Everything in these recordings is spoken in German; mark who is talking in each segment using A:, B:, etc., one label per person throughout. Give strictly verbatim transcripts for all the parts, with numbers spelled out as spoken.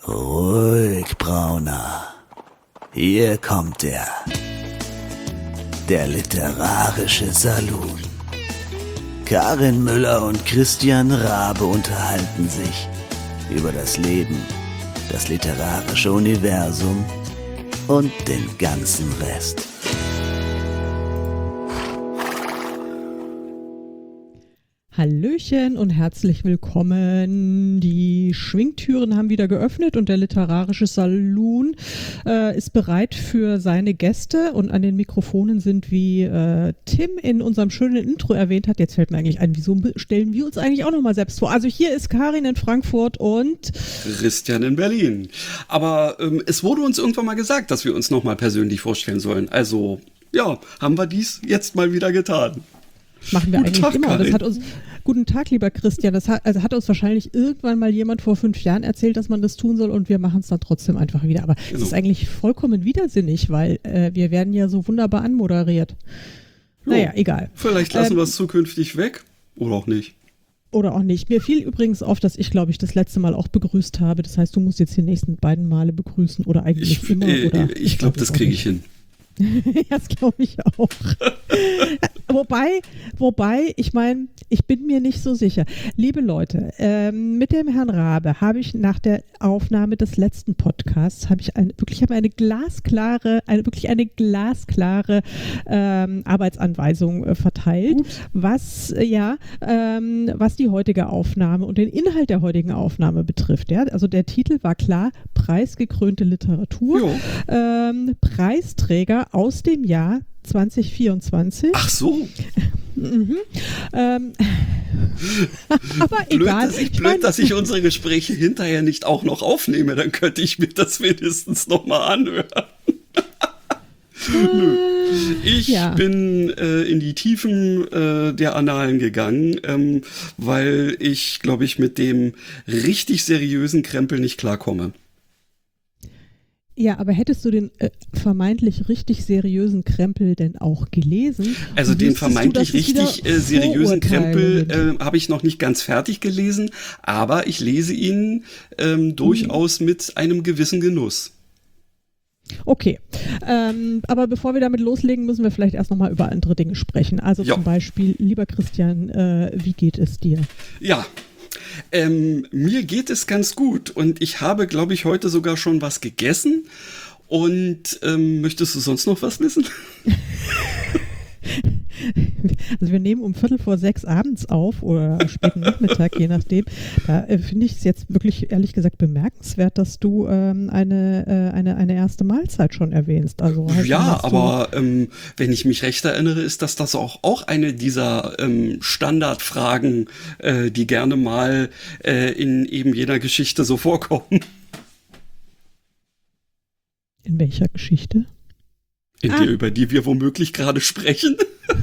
A: Ruhig, Brauner. Hier kommt er. Der literarische Saloon. Karin Müller und Christian Rabe unterhalten sich über das Leben, das literarische Universum und den ganzen Rest.
B: Hallöchen und herzlich willkommen. Die Schwingtüren haben wieder geöffnet und der literarische Saloon äh, ist bereit für seine Gäste. Und an den Mikrofonen sind, wie äh, Tim in unserem schönen Intro erwähnt hat, jetzt fällt mir eigentlich ein, wieso stellen wir uns eigentlich auch nochmal selbst vor? Also hier ist Karin in Frankfurt und
C: Christian in Berlin. Aber ähm, es wurde uns irgendwann mal gesagt, dass wir uns nochmal persönlich vorstellen sollen. Also ja, haben wir dies jetzt mal wieder getan.
B: Machen wir
C: Guten
B: eigentlich
C: Tag,
B: immer.
C: Karin.
B: Das hat uns, guten Tag, lieber Christian. Das hat, also hat uns wahrscheinlich irgendwann mal jemand vor fünf Jahren erzählt, dass man das tun soll und wir machen es dann trotzdem einfach wieder. Aber
C: Genau.
B: es ist eigentlich vollkommen widersinnig, weil äh, wir werden ja so wunderbar anmoderiert.
C: Jo,
B: Naja, egal.
C: Vielleicht lassen
B: Ähm,
C: wir es zukünftig weg oder auch nicht.
B: Oder auch nicht. Mir fiel übrigens auf, dass ich, glaube ich, das letzte Mal auch begrüßt habe. Das heißt, du musst jetzt die nächsten beiden Male begrüßen oder eigentlich
C: Ich,
B: immer.
C: äh,
B: Oder
C: ich glaube, das kriege ich hin.
B: Das glaube ich auch. wobei, wobei, ich meine, ich bin mir nicht so sicher. Liebe Leute, ähm, mit dem Herrn Rabe habe ich nach der Aufnahme des letzten Podcasts habe ich ein, wirklich habe eine glasklare, eine wirklich eine glasklare ähm, Arbeitsanweisung äh, verteilt,
C: Ups.
B: was äh, ja, ähm, was die heutige Aufnahme und den Inhalt der heutigen Aufnahme betrifft. Ja? Also der Titel war klar: preisgekrönte Literatur,
C: Jo.
B: ähm, Preisträger aus dem Jahr zwanzig vierundzwanzig.
C: Ach so.
B: Mhm. Ähm, aber
C: Blöd,
B: egal.
C: dass ich,
B: Ich
C: blöd
B: mein-
C: dass ich unsere Gespräche hinterher nicht auch noch aufnehme. Dann könnte ich mir das wenigstens nochmal anhören. Nö. Ich
B: Ja.
C: bin äh, in die Tiefen äh, der Annalen gegangen, ähm, weil ich, glaube ich, mit dem richtig seriösen Krempel nicht klarkomme.
B: Ja, aber hättest du den äh, vermeintlich richtig seriösen Krempel denn auch gelesen?
C: Also den
B: Wüsstest
C: vermeintlich
B: du, dass es wieder
C: richtig äh, seriösen
B: Vorurteile
C: Krempel
B: sind?
C: äh, habe ich noch nicht ganz fertig gelesen, aber ich lese ihn ähm, durchaus mit einem gewissen Genuss.
B: Okay, ähm, aber bevor wir damit loslegen, müssen wir vielleicht erst nochmal über andere Dinge sprechen. Also
C: Ja.
B: zum Beispiel, lieber Christian, äh, wie geht es dir?
C: Ja, ähm, mir geht es ganz gut und ich habe, glaube ich, heute sogar schon was gegessen. Und ähm, möchtest du sonst noch was wissen?
B: Also wir nehmen um Viertel vor sechs abends auf oder am späten Nachmittag, je nachdem. Da äh, finde ich es jetzt wirklich, ehrlich gesagt, bemerkenswert, dass du ähm, eine, äh, eine, eine erste Mahlzeit schon erwähnst. Also heißt,
C: Ja,
B: hast du-
C: aber ähm, wenn ich mich recht erinnere, ist das das auch, auch eine dieser ähm, Standardfragen, äh, die gerne mal äh, in eben jeder Geschichte so vorkommen.
B: In welcher Geschichte?
C: In
B: Ah.
C: der, über die wir womöglich gerade sprechen.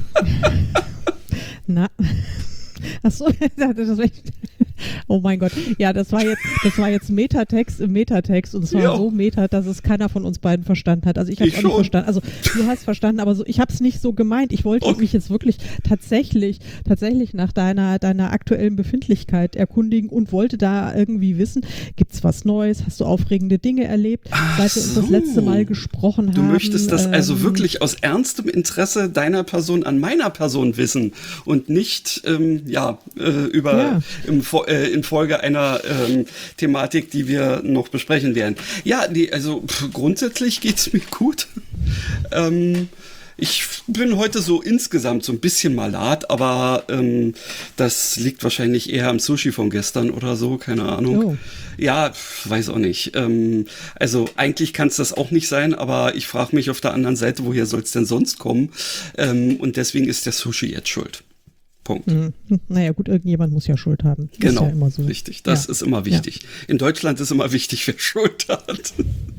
B: Na, achso, das war echt, oh mein Gott, ja, das war jetzt, das war jetzt Metatext im Metatext und zwar
C: Ja.
B: so meta, dass es keiner von uns beiden verstanden hat. Also ich habe
C: Ich
B: auch nicht
C: schon.
B: verstanden. Also du hast verstanden, aber so, ich habe es nicht so gemeint. Ich wollte
C: Okay.
B: mich jetzt wirklich tatsächlich, tatsächlich nach deiner, deiner aktuellen Befindlichkeit erkundigen und wollte da irgendwie wissen, gibt's was Neues? Hast du aufregende Dinge erlebt,
C: Ach
B: seit wir uns das
C: so.
B: letzte Mal gesprochen
C: Du
B: haben?
C: möchtest das also
B: ähm,
C: wirklich aus ernstem Interesse deiner Person an meiner Person wissen und nicht ähm, ja äh, über
B: Ja.
C: Im, Fo- äh, in Folge einer ähm, Thematik, die wir noch besprechen werden. Ja, die, also pff, grundsätzlich geht's mir gut. ähm, Ich bin heute so insgesamt so ein bisschen malat, aber ähm, das liegt wahrscheinlich eher am Sushi von gestern oder so, keine Ahnung.
B: Oh.
C: Ja, weiß auch nicht. Ähm, also eigentlich kann es das auch nicht sein, aber ich frage mich auf der anderen Seite, woher soll es denn sonst kommen? Ähm, und deswegen ist der Sushi jetzt schuld. Punkt.
B: Hm, Naja gut, irgendjemand muss ja Schuld haben.
C: Genau,
B: Ist ja immer so.
C: richtig. Das
B: Ja.
C: ist immer wichtig. In Deutschland ist immer wichtig, wer Schuld hat.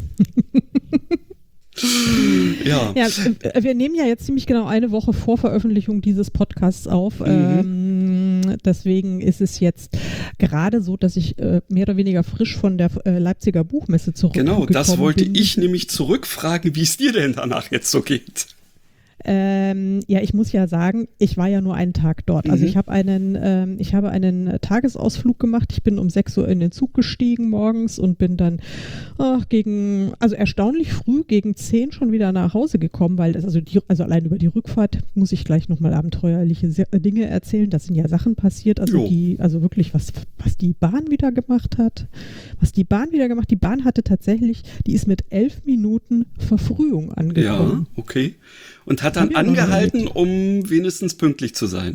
C: ja.
B: Ja, äh, wir nehmen ja jetzt ziemlich genau eine Woche vor Veröffentlichung dieses Podcasts auf.
C: Mhm.
B: Ähm, deswegen ist es jetzt gerade so, dass ich äh, mehr oder weniger frisch von der äh, Leipziger Buchmesse zurückgekommen
C: Genau, das wollte
B: bin.
C: ich nämlich zurückfragen, wie es dir denn danach jetzt so geht.
B: Ähm, ja, ich muss ja sagen, ich war ja nur einen Tag dort. Also
C: Mhm.
B: ich habe einen, ähm, ich habe einen Tagesausflug gemacht. Ich bin um sechs Uhr in den Zug gestiegen morgens und bin dann ach, gegen, also erstaunlich früh gegen zehn schon wieder nach Hause gekommen, weil das, also, die, also allein über die Rückfahrt muss ich gleich nochmal abenteuerliche Se- Dinge erzählen. Da sind ja Sachen passiert, also
C: Jo.
B: die, also wirklich was, was die Bahn wieder gemacht hat. Was die Bahn wieder gemacht, die Bahn hatte tatsächlich, die ist mit elf Minuten Verfrühung angekommen.
C: Ja, okay. Und hat dann
B: Hab ich noch
C: angehalten, um wenigstens pünktlich zu sein.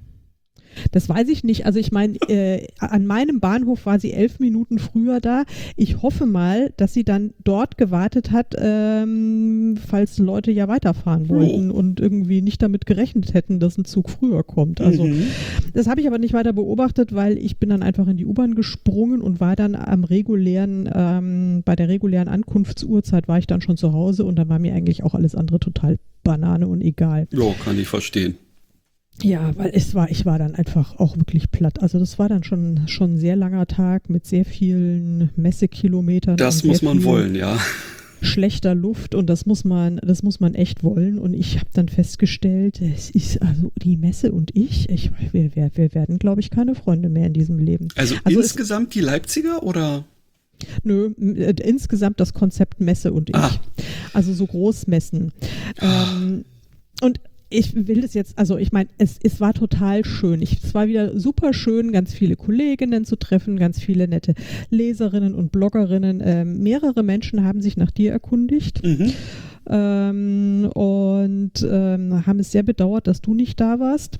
B: Das weiß ich nicht. Also ich meine, äh, an meinem Bahnhof war sie elf Minuten früher da. Ich hoffe mal, dass sie dann dort gewartet hat, ähm, falls Leute ja weiterfahren wollten
C: Oh.
B: und irgendwie nicht damit gerechnet hätten, dass ein Zug früher kommt. Also
C: Mhm.
B: das habe ich aber nicht weiter beobachtet, weil ich bin dann einfach in die U-Bahn gesprungen und war dann am regulären, ähm, bei der regulären Ankunftsuhrzeit war ich dann schon zu Hause und dann war mir eigentlich auch alles andere total Banane und egal.
C: Ja, kann ich verstehen.
B: Ja, weil es war, ich war dann einfach auch wirklich platt. Also das war dann schon, schon ein sehr langer Tag mit sehr vielen Messekilometern.
C: Das
B: und
C: muss
B: sehr
C: man
B: viel
C: wollen, ja.
B: Schlechter Luft und das muss man, das muss man echt wollen. Und ich habe dann festgestellt, es ist also die Messe und ich, ich wir, wir, wir werden, glaube ich, keine Freunde mehr in diesem Leben.
C: Also,
B: Also es-
C: insgesamt die Leipziger oder?
B: Nö, m- äh, insgesamt das Konzept Messe und ich.
C: Ah.
B: Also so Großmessen. Ähm, und ich will das jetzt, also ich meine, es, es war total schön. Ich, es war wieder super schön, ganz viele Kolleginnen zu treffen, ganz viele nette Leserinnen und Bloggerinnen. Ähm, mehrere Menschen haben sich nach dir erkundigt.
C: Mhm.
B: Ähm, und ähm, haben es sehr bedauert, dass du nicht da warst.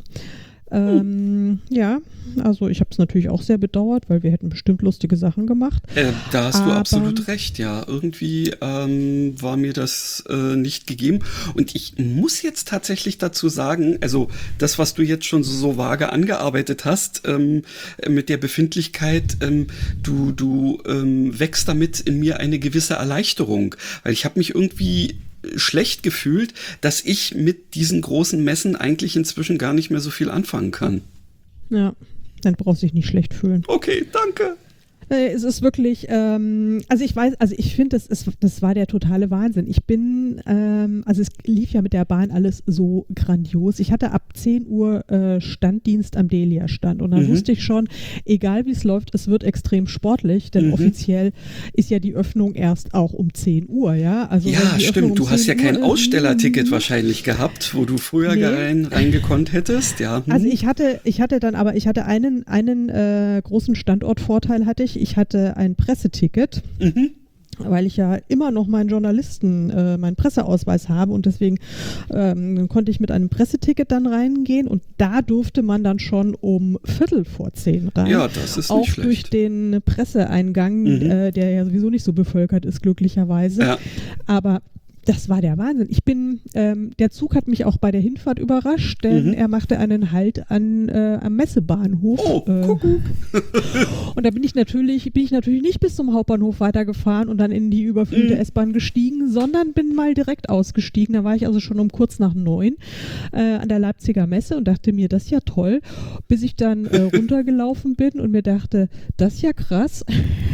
B: Ähm, ja, also ich habe es natürlich auch sehr bedauert, weil wir hätten bestimmt lustige Sachen gemacht.
C: Äh, da hast du
B: Aber-
C: absolut recht, ja. Irgendwie ähm, war mir das äh, nicht gegeben. Und ich muss jetzt tatsächlich dazu sagen, also das, was du jetzt schon so, so vage angearbeitet hast, ähm, mit der Befindlichkeit, ähm, du, du ähm, wächst damit in mir eine gewisse Erleichterung. Weil ich habe mich irgendwie schlecht gefühlt, dass ich mit diesen großen Messen eigentlich inzwischen gar nicht mehr so viel anfangen kann.
B: Ja, dann brauchst du dich nicht schlecht fühlen.
C: Okay, danke.
B: Äh, Es ist wirklich, ähm, also ich weiß, also ich finde, das, ist- das war der totale Wahnsinn. Ich bin, ähm, also es lief ja mit der Bahn alles so grandios. Ich hatte ab zehn Uhr äh, Standdienst am Delia-Stand und dann
C: Mhm.
B: wusste ich schon, egal wie es läuft, es wird extrem sportlich, denn
C: Mhm.
B: offiziell ist ja die Öffnung erst auch um zehn Uhr, ja? Also wenn
C: Ja,
B: die Öffnung
C: stimmt.
B: um
C: Du hast ja
B: zehn
C: kein
B: Uhr ist-
C: Ausstellerticket wahrscheinlich gehabt, wo du früher
B: Nee.
C: rein, reingekonnt hättest. Ja. Hm.
B: Also ich hatte, ich hatte dann aber, ich hatte einen, einen äh, großen Standortvorteil hatte ich. Ich hatte ein Presseticket,
C: Mhm.
B: weil ich ja immer noch meinen Journalisten, äh, meinen Presseausweis habe und deswegen ähm, konnte ich mit einem Presseticket dann reingehen und da durfte man dann schon um Viertel vor zehn rein.
C: Ja, das ist
B: auch
C: nicht
B: durch
C: schlecht.
B: den Presseeingang,
C: Mhm.
B: äh, der ja sowieso nicht so bevölkert ist, glücklicherweise.
C: Ja.
B: Aber das war der Wahnsinn. Ich bin, ähm, der Zug hat mich auch bei der Hinfahrt überrascht, denn
C: Mhm.
B: er machte einen Halt an, äh, am Messebahnhof.
C: Oh,
B: äh,
C: Kuckuck.
B: und da bin ich natürlich, bin ich natürlich nicht bis zum Hauptbahnhof weitergefahren und dann in die überfüllte
C: Mhm.
B: S-Bahn gestiegen, sondern bin mal direkt ausgestiegen. Da war ich also schon um kurz nach neun äh, an der Leipziger Messe und dachte mir, das ist ja toll, bis ich dann äh, runtergelaufen bin und mir dachte, das ist ja krass.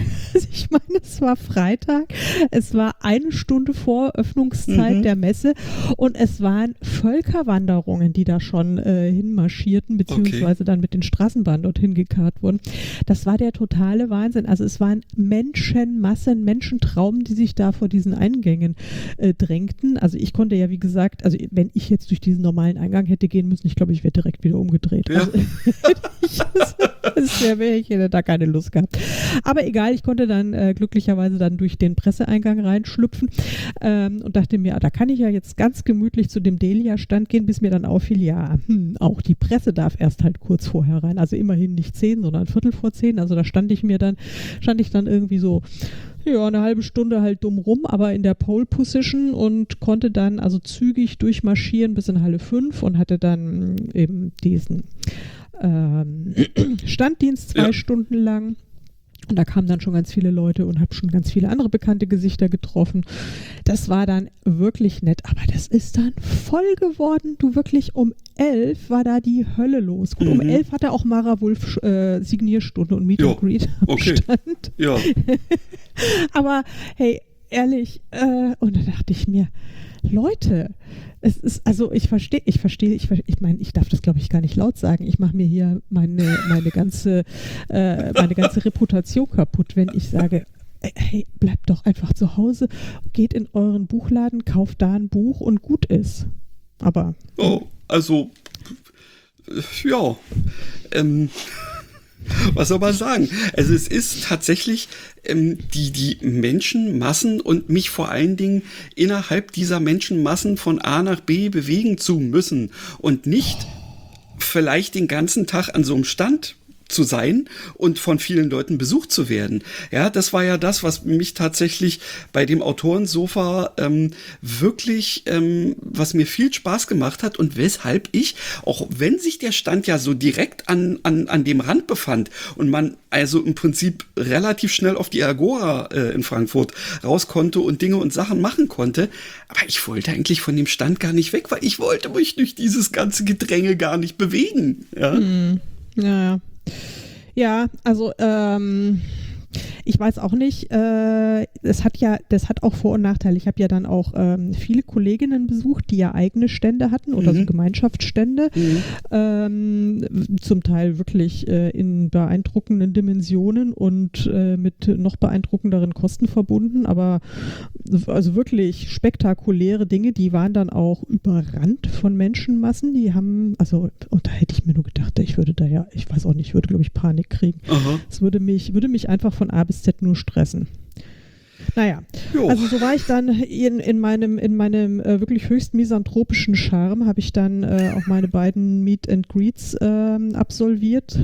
B: Ich meine, es war Freitag, es war eine Stunde vor Öffnungszeit
C: Mhm.
B: der Messe und es waren Völkerwanderungen, die da schon äh, hinmarschierten, beziehungsweise dann mit den Straßenbahnen dorthin gekarrt wurden. Das war der totale Wahnsinn. Also es waren Menschenmassen, Menschentrauben, die sich da vor diesen Eingängen äh, drängten. Also ich konnte ja, wie gesagt, also wenn ich jetzt durch diesen normalen Eingang hätte gehen müssen, ich glaube, ich wäre direkt wieder umgedreht.
C: Ja.
B: Also, ich, das wäre, wär, ich hätte da keine Lust gehabt. Aber egal, ich konnte dann äh, glücklicherweise dann durch den Presseeingang reinschlüpfen ähm, und dachte mir, ah, da kann ich ja jetzt ganz gemütlich zu dem Delia-Stand gehen, bis mir dann auffiel, ja, hm, auch die Presse darf erst halt kurz vorher rein. Also immerhin nicht zehn, sondern Viertel vor zehn. Also da stand ich mir dann, stand ich dann irgendwie so, ja, eine halbe Stunde halt dumm rum, aber in der Pole Position und konnte dann also zügig durchmarschieren bis in Halle fünf und hatte dann eben diesen ähm, Standdienst zwei
C: Ja.
B: Stunden lang. Und da kamen dann schon ganz viele Leute und habe schon ganz viele andere bekannte Gesichter getroffen. Das war dann wirklich nett, aber das ist dann voll geworden. Du, wirklich um elf war da die Hölle los. Gut, um
C: Mhm.
B: elf hatte auch Mara Wulff äh, Signierstunde und Meet
C: Jo,
B: and Greet am
C: okay.
B: Stand.
C: Ja.
B: Aber hey, ehrlich, äh, und da dachte ich mir, Leute, Es ist, also ich verstehe, ich verstehe, ich verstehe, ich meine, ich darf das glaube ich gar nicht laut sagen. Ich mache mir hier meine, meine ganze, äh, meine ganze Reputation kaputt, wenn ich sage, hey, bleibt doch einfach zu Hause, geht in euren Buchladen, kauft da ein Buch und gut ist. Aber.
C: Oh, also, ja, ähm, was soll man sagen? Also es ist tatsächlich ähm, die, die Menschenmassen und mich vor allen Dingen innerhalb dieser Menschenmassen von A nach B bewegen zu müssen und nicht vielleicht den ganzen Tag an so einem Stand zu sein und von vielen Leuten besucht zu werden. Ja, das war ja das, was mich tatsächlich bei dem Autorensofa ähm, wirklich, ähm, was mir viel Spaß gemacht hat und weshalb ich, auch wenn sich der Stand ja so direkt an, an, an dem Rand befand und man also im Prinzip relativ schnell auf die Agora äh, in Frankfurt raus konnte und Dinge und Sachen machen konnte, aber ich wollte eigentlich von dem Stand gar nicht weg, weil ich wollte mich durch dieses ganze Gedränge gar nicht bewegen. Ja,
B: hm. ja, ja. Ja, also ähm, ich weiß auch nicht, äh, es hat ja, das hat auch Vor- und Nachteile. Ich habe ja dann auch ähm, viele Kolleginnen besucht, die ja eigene Stände hatten oder
C: Mhm.
B: so Gemeinschaftsstände,
C: Mhm.
B: ähm, zum Teil wirklich äh, in beeindruckenden Dimensionen und äh, mit noch beeindruckenderen Kosten verbunden, aber also wirklich spektakuläre Dinge, die waren dann auch überrannt von Menschenmassen, die haben, also, und da hätte ich mir nur gedacht, ich würde da ja, ich weiß auch nicht, ich würde glaube ich Panik kriegen.
C: Aha.
B: Es würde mich, würde mich einfach von A bis Z nur stressen. Naja,
C: Jo.
B: also so war ich dann in, in meinem, in meinem äh, wirklich höchst misanthropischen Charme, habe ich dann äh, auch meine beiden Meet and Greets ähm, absolviert,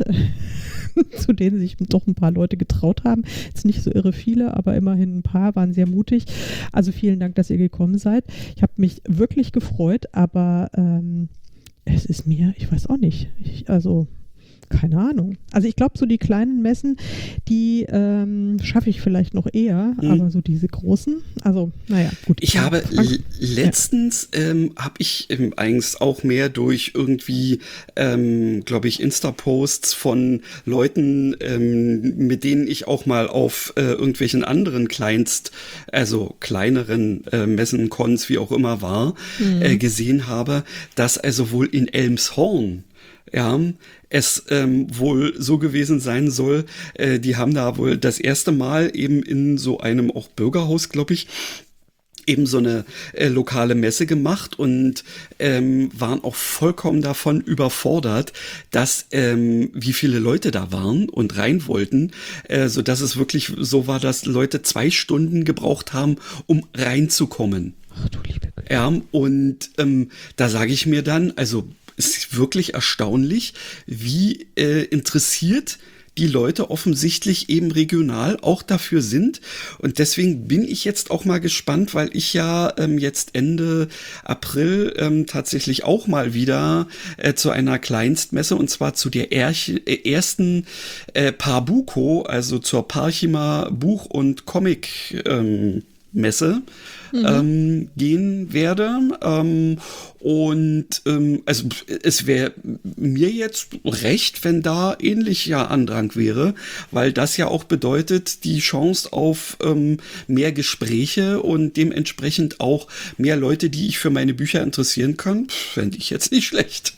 B: zu denen sich doch ein paar Leute getraut haben. Jetzt nicht so irre viele, aber immerhin ein paar waren sehr mutig. Also vielen Dank, dass ihr gekommen seid. Ich habe mich wirklich gefreut, aber ähm, es ist mir, ich weiß auch nicht, ich, also keine Ahnung. Also ich glaube, so die kleinen Messen, die ähm, schaffe ich vielleicht noch eher,
C: Mhm.
B: aber so diese großen, also naja, gut.
C: Ich habe
B: Frank-
C: l- letztens ähm, habe ich ähm, eigentlich auch mehr durch irgendwie, ähm, glaube ich, Insta-Posts von Leuten, ähm, mit denen ich auch mal auf äh, irgendwelchen anderen Kleinst, also kleineren äh, Messen, Cons, wie auch immer war, äh, gesehen habe, dass also wohl in Elmshorn ja, es ähm, wohl so gewesen sein soll, äh, die haben da wohl das erste Mal eben in so einem auch Bürgerhaus, glaube ich, eben so eine äh, lokale Messe gemacht und ähm, waren auch vollkommen davon überfordert, dass ähm, wie viele Leute da waren und rein wollten, äh, so dass es wirklich so war, dass Leute zwei Stunden gebraucht haben, um reinzukommen.
B: Ach du liebe Güte.
C: Ja, und ähm, da sage ich mir dann, also es ist wirklich erstaunlich, wie äh, interessiert die Leute offensichtlich eben regional auch dafür sind. Und deswegen bin ich jetzt auch mal gespannt, weil ich ja ähm, jetzt Ende April ähm, tatsächlich auch mal wieder äh, zu einer Kleinstmesse, und zwar zu der Erch- äh, ersten äh, Parbuco, also zur Parchima Buch- und Comic ähm, Messe mhm. ähm, gehen werde. Ähm, und ähm, also es wäre mir jetzt recht, wenn da ähnlicher Andrang wäre, weil das ja auch bedeutet, die Chance auf ähm, mehr Gespräche und dementsprechend auch mehr Leute, die ich für meine Bücher interessieren kann, fände ich jetzt nicht schlecht.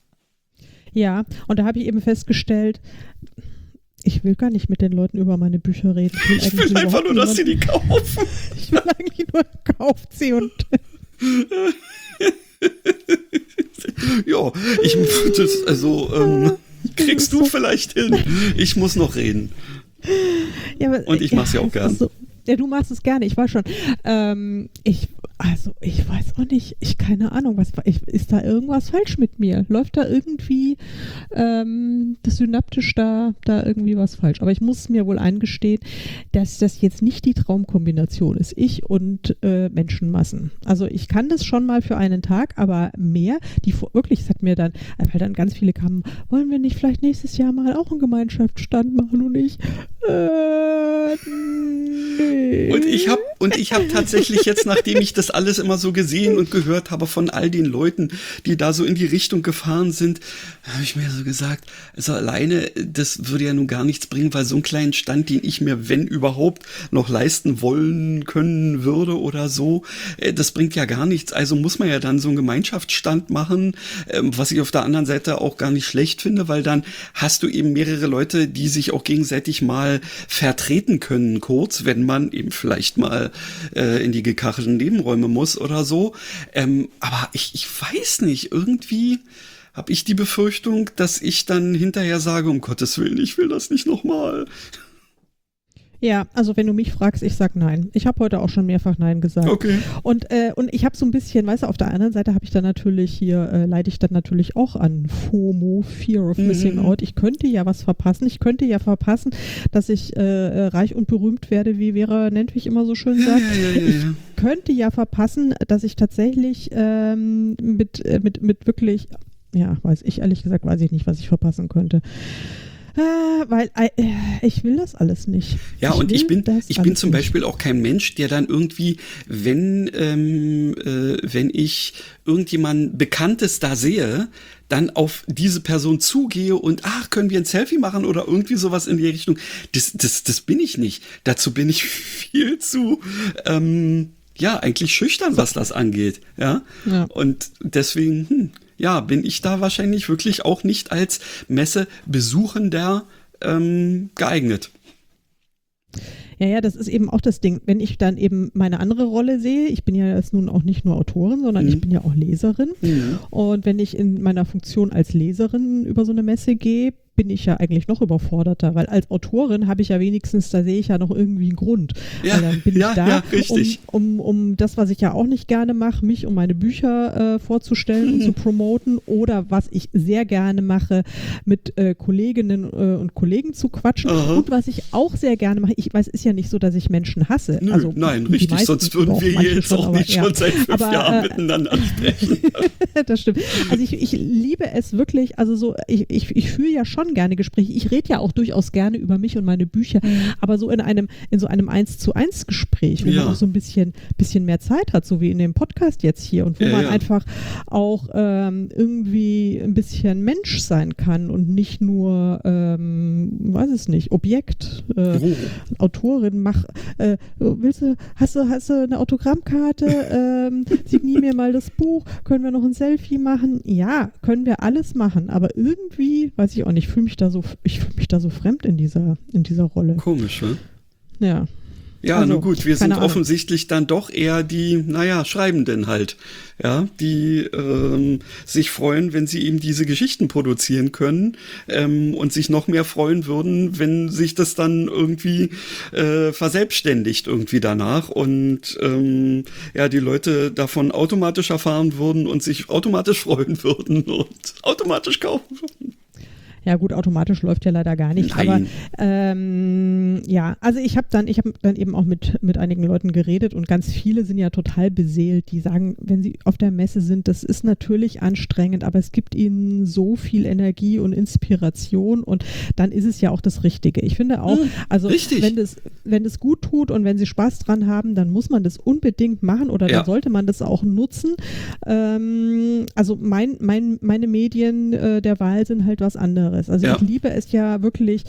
B: Ja, und da habe ich eben festgestellt, ich will gar nicht mit den Leuten über meine Bücher reden.
C: Ich will, ich will einfach nur, dass sie die kaufen.
B: Ich will eigentlich nur, kauft sie und
C: ja, ich das, also ähm, kriegst du vielleicht hin. Ich muss noch reden.
B: Ja, aber,
C: und ich mach's ja auch gern.
B: So, ja, du machst es gerne, ich weiß schon. Ähm, ich, also, ich weiß auch nicht, ich keine Ahnung, was ich, ist da irgendwas falsch mit mir? Läuft da irgendwie ähm, das synaptisch da, da irgendwie was falsch? Aber ich muss mir wohl eingestehen, dass das jetzt nicht die Traumkombination ist, ich und äh, Menschenmassen. Also ich kann das schon mal für einen Tag, aber mehr, die wirklich, es hat mir dann, weil dann ganz viele kamen, wollen wir nicht vielleicht nächstes Jahr mal auch einen Gemeinschaftsstand machen und ich, äh, nee.
C: Und ich habe Und ich habe tatsächlich jetzt, nachdem ich das alles immer so gesehen und gehört habe von all den Leuten, die da so in die Richtung gefahren sind, habe ich mir so gesagt, also alleine, das würde ja nun gar nichts bringen, weil so einen kleinen Stand, den ich mir, wenn überhaupt, noch leisten wollen können würde oder so, das bringt ja gar nichts. Also muss man ja dann so einen Gemeinschaftsstand machen, was ich auf der anderen Seite auch gar nicht schlecht finde, weil dann hast du eben mehrere Leute, die sich auch gegenseitig mal vertreten können, kurz, wenn man eben vielleicht mal äh, in die gekachelten Nebenräume muss oder so. Ähm, aber ich, ich weiß nicht, irgendwie habe ich die Befürchtung, dass ich dann hinterher sage, um Gottes Willen, ich will das nicht nochmal.
B: Ja, also wenn du mich fragst, ich sag nein. Ich habe heute auch schon mehrfach nein gesagt.
C: Okay.
B: Und, äh, und ich habe so ein bisschen, weißt du, auf der anderen Seite habe ich dann natürlich hier, äh, leide ich dann natürlich auch an FOMO, Fear of Missing
C: Mhm.
B: Out. Ich könnte ja was verpassen. Ich könnte ja verpassen, dass ich äh, reich und berühmt werde, wie Vera Nentwich immer so schön sagt.
C: Ja, ja, ja, ja,
B: Ich
C: ja.
B: könnte ja verpassen, dass ich tatsächlich ähm, mit, äh, mit, mit wirklich, ja, weiß ich ehrlich gesagt, weiß ich nicht, was ich verpassen könnte. Äh, weil äh, ich will das alles nicht.
C: Ja, und
B: will
C: ich bin,
B: das
C: ich bin
B: alles
C: zum
B: nicht.
C: Beispiel auch kein Mensch, der dann irgendwie, wenn, ähm, äh, wenn ich irgendjemanden Bekanntes da sehe, dann auf diese Person zugehe und, ach, können wir ein Selfie machen oder irgendwie sowas in die Richtung. Das, das, das bin ich nicht. Dazu bin ich viel zu, ähm, ja, eigentlich schüchtern, was das angeht. Ja.
B: Ja.
C: Und deswegen, hm, ja, bin ich da wahrscheinlich wirklich auch nicht als Messebesuchender ähm, geeignet.
B: Ja, ja, das ist eben auch das Ding. Wenn ich dann eben meine andere Rolle sehe, ich bin ja jetzt nun auch nicht nur Autorin, sondern
C: Mhm.
B: ich bin ja auch Leserin.
C: Mhm.
B: Und wenn ich in meiner Funktion als Leserin über so eine Messe gehe, bin ich ja eigentlich noch überforderter, weil als Autorin habe ich ja wenigstens, da sehe ich ja noch irgendwie einen Grund.
C: Ja,
B: weil dann bin
C: ja,
B: ich da,
C: ja, richtig.
B: um, um, um das, was ich ja auch nicht gerne mache, mich und meine Bücher äh, vorzustellen und zu promoten, oder was ich sehr gerne mache, mit äh, Kolleginnen äh, und Kollegen zu quatschen.
C: Aha.
B: Und was ich auch sehr gerne mache, ich weiß, ist ja nicht so, dass ich Menschen hasse.
C: Nö,
B: also,
C: nein,
B: die
C: richtig,
B: meisten,
C: sonst würden
B: aber
C: wir
B: manche
C: hier jetzt
B: schon,
C: auch
B: aber,
C: nicht
B: ja.
C: schon seit fünf
B: Aber,
C: Jahren
B: äh,
C: miteinander sprechen.
B: Das stimmt. Also ich, ich liebe es wirklich, also so, ich, ich, ich führe ja schon gerne Gespräche. Ich rede ja auch durchaus gerne über mich und meine Bücher, aber so in einem, in so einem eins zu eins Gespräch, wo
C: Ja.
B: man auch so ein bisschen, bisschen mehr Zeit hat, so wie in dem Podcast jetzt hier, und wo
C: Ja,
B: man
C: ja.
B: einfach auch ähm, irgendwie ein bisschen Mensch sein kann und nicht nur, ähm, weiß es nicht, Objekt, äh,
C: Oh.
B: Autorin, mach, äh, willst du, hast du, hast du eine Autogrammkarte, ähm, signier mir mal das Buch, können wir noch ein Selfie machen? Ja, können wir alles machen, aber irgendwie, weiß ich auch nicht, fühle mich da so, ich fühle mich da so fremd in dieser, in dieser Rolle.
C: Komisch, ne?
B: Ja.
C: Ja,
B: Also,
C: nun gut, wir sind
B: keine Ahnung.
C: offensichtlich dann doch eher die, naja, Schreibenden halt, ja, die ähm, sich freuen, wenn sie eben diese Geschichten produzieren können ähm, und sich noch mehr freuen würden, wenn sich das dann irgendwie äh, verselbstständigt irgendwie danach und ähm, ja, die Leute davon automatisch erfahren würden und sich automatisch freuen würden und automatisch kaufen würden.
B: Ja gut, automatisch läuft ja leider gar nicht.
C: Nein.
B: Aber ähm, ja, also ich habe dann, ich habe dann eben auch mit, mit einigen Leuten geredet und ganz viele sind ja total beseelt, die sagen, wenn sie auf der Messe sind, das ist natürlich anstrengend, aber es gibt ihnen so viel Energie und Inspiration und dann ist es ja auch das Richtige. Ich finde auch,
C: Hm,
B: also
C: richtig.
B: wenn das, wenn das gut tut und wenn sie Spaß dran haben, dann muss man das unbedingt machen oder
C: Ja.
B: dann sollte man das auch nutzen. Ähm, also mein, mein, meine Medien äh, der Wahl sind halt was anderes. Also
C: Ja.
B: ich liebe es ja wirklich,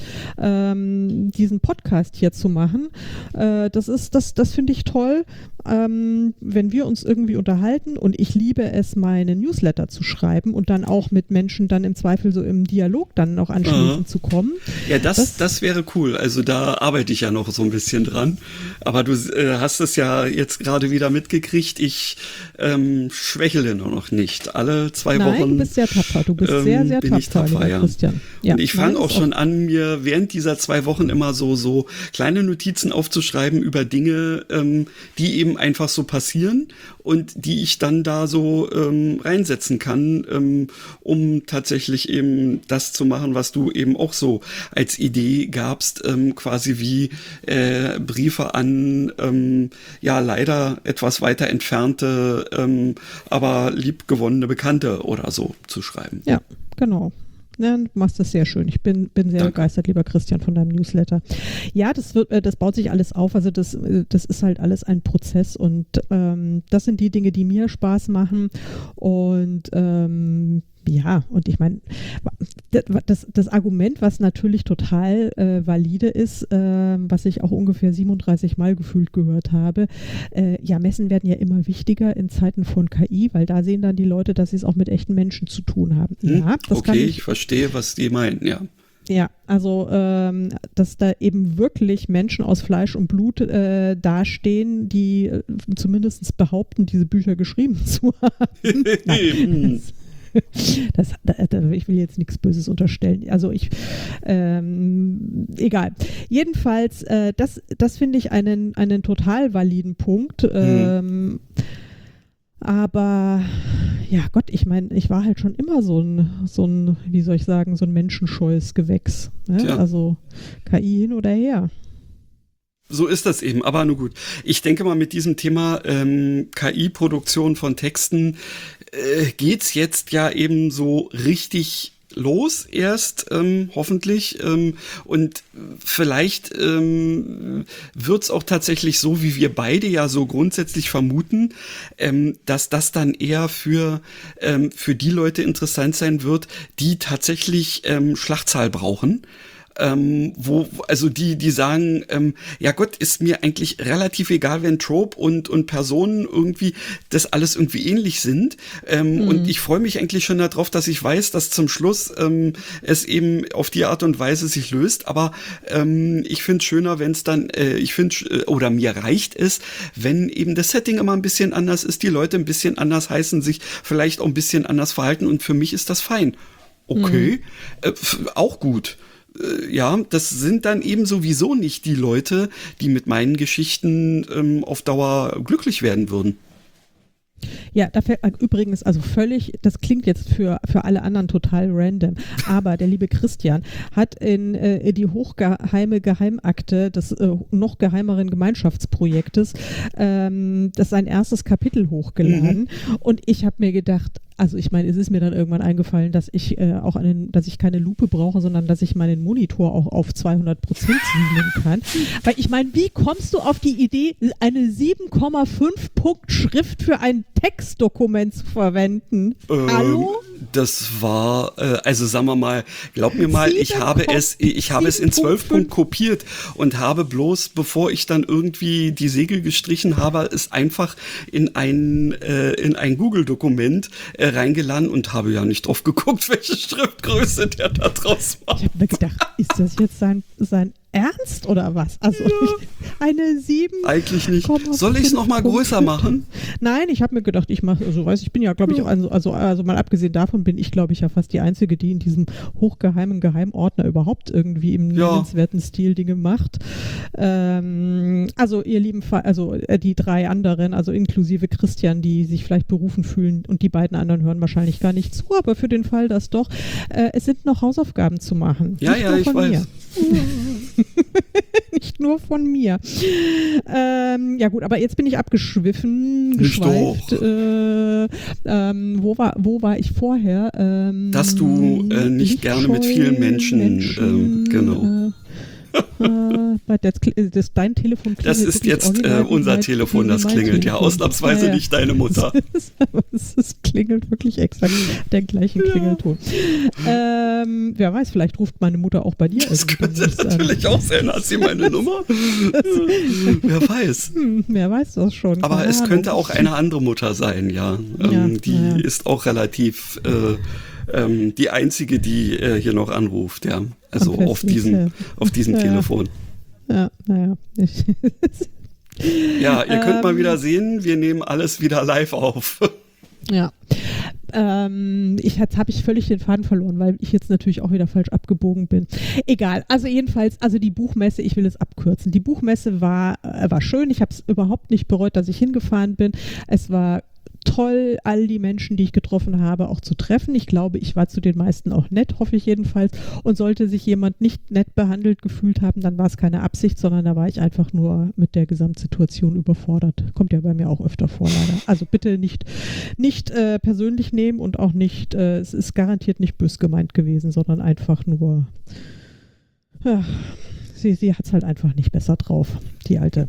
B: ähm, diesen Podcast hier zu machen. Äh, das ist, das, das finde ich toll, ähm, wenn wir uns irgendwie unterhalten, und ich liebe es, meine Newsletter zu schreiben und dann auch mit Menschen dann im Zweifel so im Dialog dann auch anschließend
C: Aha.
B: zu kommen.
C: Ja, das,
B: Das-
C: das, wäre cool. Also da arbeite ich ja noch so ein bisschen dran. Aber du äh, hast es ja jetzt gerade wieder mitgekriegt. Ich ähm, schwächele nur noch nicht. Alle zwei
B: Nein,
C: Wochen
B: du bist sehr tapfer. Du bist
C: ähm,
B: sehr, sehr
C: bin ich
B: tapfer,
C: tapfer,
B: lieber
C: ja.
B: Christian. Ja.
C: Und ich
B: Nein,
C: fange auch
B: ist
C: schon an, mir während dieser zwei Wochen immer so, so kleine Notizen aufzuschreiben über Dinge, ähm, die eben einfach so passieren und die ich dann da so ähm, reinsetzen kann, ähm, um tatsächlich eben das zu machen, was du eben auch so als Idee gabst, ähm, quasi wie äh, Briefe an ähm, ja leider etwas weiter entfernte, ähm, aber liebgewonnene Bekannte oder so zu schreiben.
B: Ja, genau. Ja, du machst das sehr schön. Ich bin, bin sehr
C: Danke.
B: begeistert, lieber Christian, von deinem Newsletter. Ja, das wird, das baut sich alles auf. Also das, das ist halt alles ein Prozess und ähm, das sind die Dinge, die mir Spaß machen. Und ähm, ja, und ich meine, das, das Argument, was natürlich total äh, valide ist, äh, was ich auch ungefähr siebenunddreißig Mal gefühlt gehört habe, äh, ja, Messen werden ja immer wichtiger in Zeiten von K I, weil da sehen dann die Leute, dass sie es auch mit echten Menschen zu tun haben.
C: Hm,
B: Ja, das
C: okay,
B: kann ich,
C: ich verstehe, was die meinen, ja.
B: ja, also ähm, dass da eben wirklich Menschen aus Fleisch und Blut äh, dastehen, die äh, zumindest behaupten, diese Bücher geschrieben zu haben. Nein, das, das, das, ich will jetzt nichts Böses unterstellen. Also ich, ähm, egal. Jedenfalls, äh, das, das finde ich einen, einen total validen Punkt. Ähm, mhm. Aber ja Gott, ich meine, ich war halt schon immer so ein, so ein, wie soll ich sagen, so ein menschenscheues Gewächs. Ne? Also K I hin oder her.
C: So ist das eben, aber nur gut. Ich denke mal, mit diesem Thema ähm, K I-Produktion von Texten äh, geht's jetzt ja eben so richtig los erst, ähm, hoffentlich. Ähm, und vielleicht ähm, wird's auch tatsächlich so, wie wir beide ja so grundsätzlich vermuten, ähm, dass das dann eher für, ähm, für die Leute interessant sein wird, die tatsächlich ähm, Schlachtzahl brauchen. Ähm, wo, also die, die sagen, ähm, ja Gott, ist mir eigentlich relativ egal, wenn Trope und, und Personen irgendwie das alles irgendwie ähnlich sind. Ähm, mhm. Und ich freue mich eigentlich schon darauf, dass ich weiß, dass zum Schluss ähm, es eben auf die Art und Weise sich löst. Aber ähm, ich finde es schöner, wenn es dann, äh, ich finde, äh, oder mir reicht es, wenn eben das Setting immer ein bisschen anders ist, die Leute ein bisschen anders heißen, sich vielleicht auch ein bisschen anders verhalten. Und für mich ist das fein. Okay, mhm. äh, f- auch gut. Ja, das sind dann eben sowieso nicht die Leute, die mit meinen Geschichten ähm, auf Dauer glücklich werden würden.
B: Ja, da fällt übrigens, also völlig, das klingt jetzt für, für alle anderen total random, aber der liebe Christian hat in äh, die hochgeheime Geheimakte des äh, noch geheimeren Gemeinschaftsprojektes ähm, das sein erstes Kapitel hochgeladen mhm. und ich habe mir gedacht, also ich meine, es ist mir dann irgendwann eingefallen, dass ich äh, auch einen, dass ich keine Lupe brauche, sondern dass ich meinen Monitor auch auf zweihundert Prozent zoomen kann. Weil ich meine, wie kommst du auf die Idee, eine sieben Komma fünf Punkt Schrift für ein Textdokument zu verwenden? Ähm, Hallo?
C: Das war, äh, also sagen wir mal, glaub mir mal, ich habe es, ich habe es in zwölf Punkt kopiert und habe bloß, bevor ich dann irgendwie die Segel gestrichen habe, es einfach in ein, äh, in ein Google-Dokument äh, reingeladen und habe ja nicht drauf geguckt, welche Schriftgröße der da draus macht.
B: Ich habe mir gedacht, ist das jetzt sein, sein Ernst oder was? Also ja. eine sieben.
C: Eigentlich nicht. Soll ich es nochmal größer machen?
B: Nein, ich habe mir gedacht, ich mache, also weiß ich bin ja, glaube ich, also, also, also mal abgesehen davon bin ich, glaube ich, ja fast die Einzige, die in diesem hochgeheimen Geheimordner überhaupt irgendwie im ja. nennenswerten Stil Dinge macht. Ähm, also ihr lieben, Fa- also äh, die drei anderen, also inklusive Christian, die sich vielleicht berufen fühlen und die beiden anderen hören wahrscheinlich gar nicht zu, aber für den Fall, dass doch, äh, es sind noch Hausaufgaben zu machen.
C: Ja, ja, ich weiß.
B: Mir. Nicht nur von mir. Ähm, ja gut, aber jetzt bin ich abgeschwiffen, geschweift. Äh, ähm, wo, war, wo war ich vorher? Ähm,
C: Dass du äh, nicht gerne mit vielen Menschen, Menschen ähm, genau.
B: Äh, äh, das, das, dein Telefon klingelt.
C: Das ist jetzt äh, unser Telefon, das klingelt. Telefon. Ja, ausnahmsweise ja, ja. nicht deine Mutter.
B: Es klingelt wirklich exakt der gleichen ja. Klingelton. Ähm, wer weiß, vielleicht ruft meine Mutter auch bei dir.
C: Das könnte natürlich an. Auch sein. Hat sie meine Nummer? Wer weiß.
B: Hm, wer weiß das schon.
C: Aber es könnte auch eine andere Mutter sein, ja. Ähm, ja die ja. ist auch relativ äh, ähm, die einzige, die äh, hier noch anruft, ja. Also auf diesem, auf diesem ja. Telefon.
B: Ja, naja.
C: Ja, ihr könnt ähm, mal wieder sehen, wir nehmen alles wieder live auf.
B: Ja. Ähm, ich, jetzt habe ich völlig den Faden verloren, weil ich jetzt natürlich auch wieder falsch abgebogen bin. Egal, also jedenfalls, also die Buchmesse, ich will es abkürzen. Die Buchmesse war, äh, war schön, ich habe es überhaupt nicht bereut, dass ich hingefahren bin. Es war toll, all die Menschen, die ich getroffen habe, auch zu treffen. Ich glaube, ich war zu den meisten auch nett, hoffe ich jedenfalls. Und sollte sich jemand nicht nett behandelt gefühlt haben, dann war es keine Absicht, sondern da war ich einfach nur mit der Gesamtsituation überfordert. Kommt ja bei mir auch öfter vor, leider. Also bitte nicht, nicht äh, persönlich nehmen und auch nicht, äh, es ist garantiert nicht bös gemeint gewesen, sondern einfach nur, ja, sie, sie hat es halt einfach nicht besser drauf, die Alte.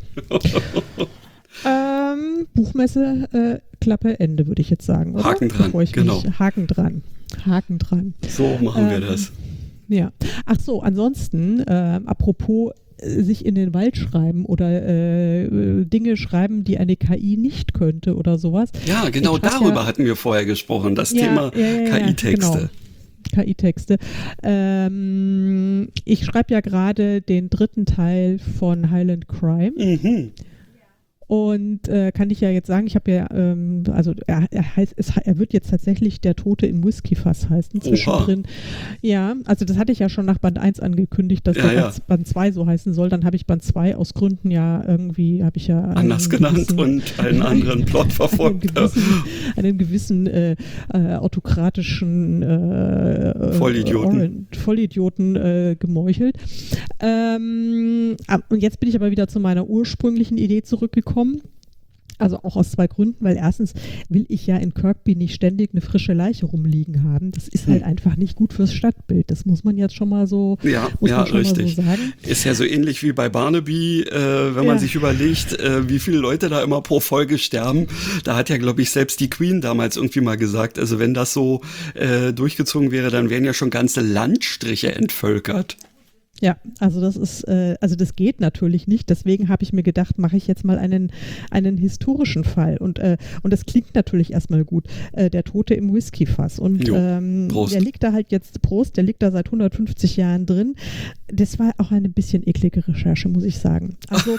B: Ähm, Buchmesse, äh, Klappe, Ende, würde ich jetzt sagen. Oder?
C: Haken dran,
B: Bevor ich
C: genau.
B: Mich, Haken dran. Haken dran.
C: So machen wir
B: ähm,
C: das.
B: Ja. Ach so, ansonsten, äh, apropos äh, sich in den Wald schreiben oder äh, Dinge schreiben, die eine K I nicht könnte oder sowas.
C: Ja, genau
B: Ich schreib
C: darüber
B: ja,
C: hatten wir vorher gesprochen, das
B: ja,
C: Thema
B: ja, ja, ja,
C: K I-Texte.
B: Genau. K I-Texte. Ähm, ich schreibe ja gerade den dritten Teil von Highland Crime.
C: Mhm.
B: Und äh, kann ich ja jetzt sagen, ich habe ja, ähm, also er, er heißt, es, er wird jetzt tatsächlich der Tote im Whiskyfass heißen, zwischendrin. Oha. Ja, also das hatte ich ja schon nach Band eins angekündigt, dass
C: ja,
B: der
C: ja.
B: Band zwei so heißen soll. Dann habe ich Band zwei aus Gründen ja irgendwie, habe ich ja
C: anders genannt gewissen, und einen anderen Plot verfolgt.
B: einen gewissen, einen gewissen äh, äh, autokratischen äh,
C: Vollidioten,
B: Orange, Vollidioten äh, gemeuchelt. Ähm, und jetzt bin ich aber wieder zu meiner ursprünglichen Idee zurückgekommen. Also auch aus zwei Gründen, weil erstens will ich ja in Kirkby nicht ständig eine frische Leiche rumliegen haben. Das ist halt hm. einfach nicht gut fürs Stadtbild. Das muss man jetzt schon mal so,
C: ja,
B: muss
C: ja,
B: man schon
C: richtig.
B: mal so sagen.
C: Ist ja so ähnlich wie bei Barnaby, äh, wenn man
B: ja.
C: sich überlegt, äh, wie viele Leute da immer pro Folge sterben. Da hat ja, glaube ich, selbst die Queen damals irgendwie mal gesagt, also wenn das so äh, durchgezogen wäre, dann wären ja schon ganze Landstriche entvölkert.
B: Ja, also das ist, äh, also das geht natürlich nicht. Deswegen habe ich mir gedacht, mache ich jetzt mal einen, einen historischen Fall. Und, äh, und das klingt natürlich erstmal gut. Äh, der Tote im Whiskyfass. Und
C: jo,
B: ähm, der liegt da halt jetzt, Prost, der liegt da seit hundertfünfzig Jahren drin. Das war auch eine bisschen eklige Recherche, muss ich sagen. Also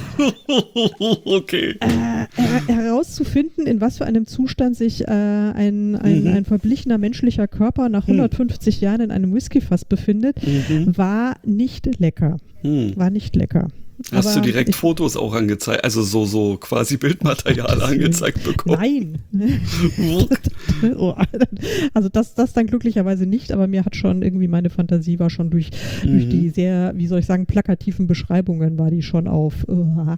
C: okay.
B: äh, äh, herauszufinden, in was für einem Zustand sich äh, ein, ein, mhm. ein verblichener menschlicher Körper nach hundertfünfzig mhm. Jahren in einem Whiskyfass befindet, mhm. war nicht lecker. Hm. War nicht lecker.
C: Hast
B: Aber
C: du direkt
B: ich,
C: Fotos auch angezeigt, also so, so quasi Bildmaterial angezeigt bekommen?
B: Nein. Also das, das dann glücklicherweise nicht, aber mir hat schon irgendwie meine Fantasie war schon durch, mhm. durch die sehr, wie soll ich sagen, plakativen Beschreibungen war die schon auf. Uh,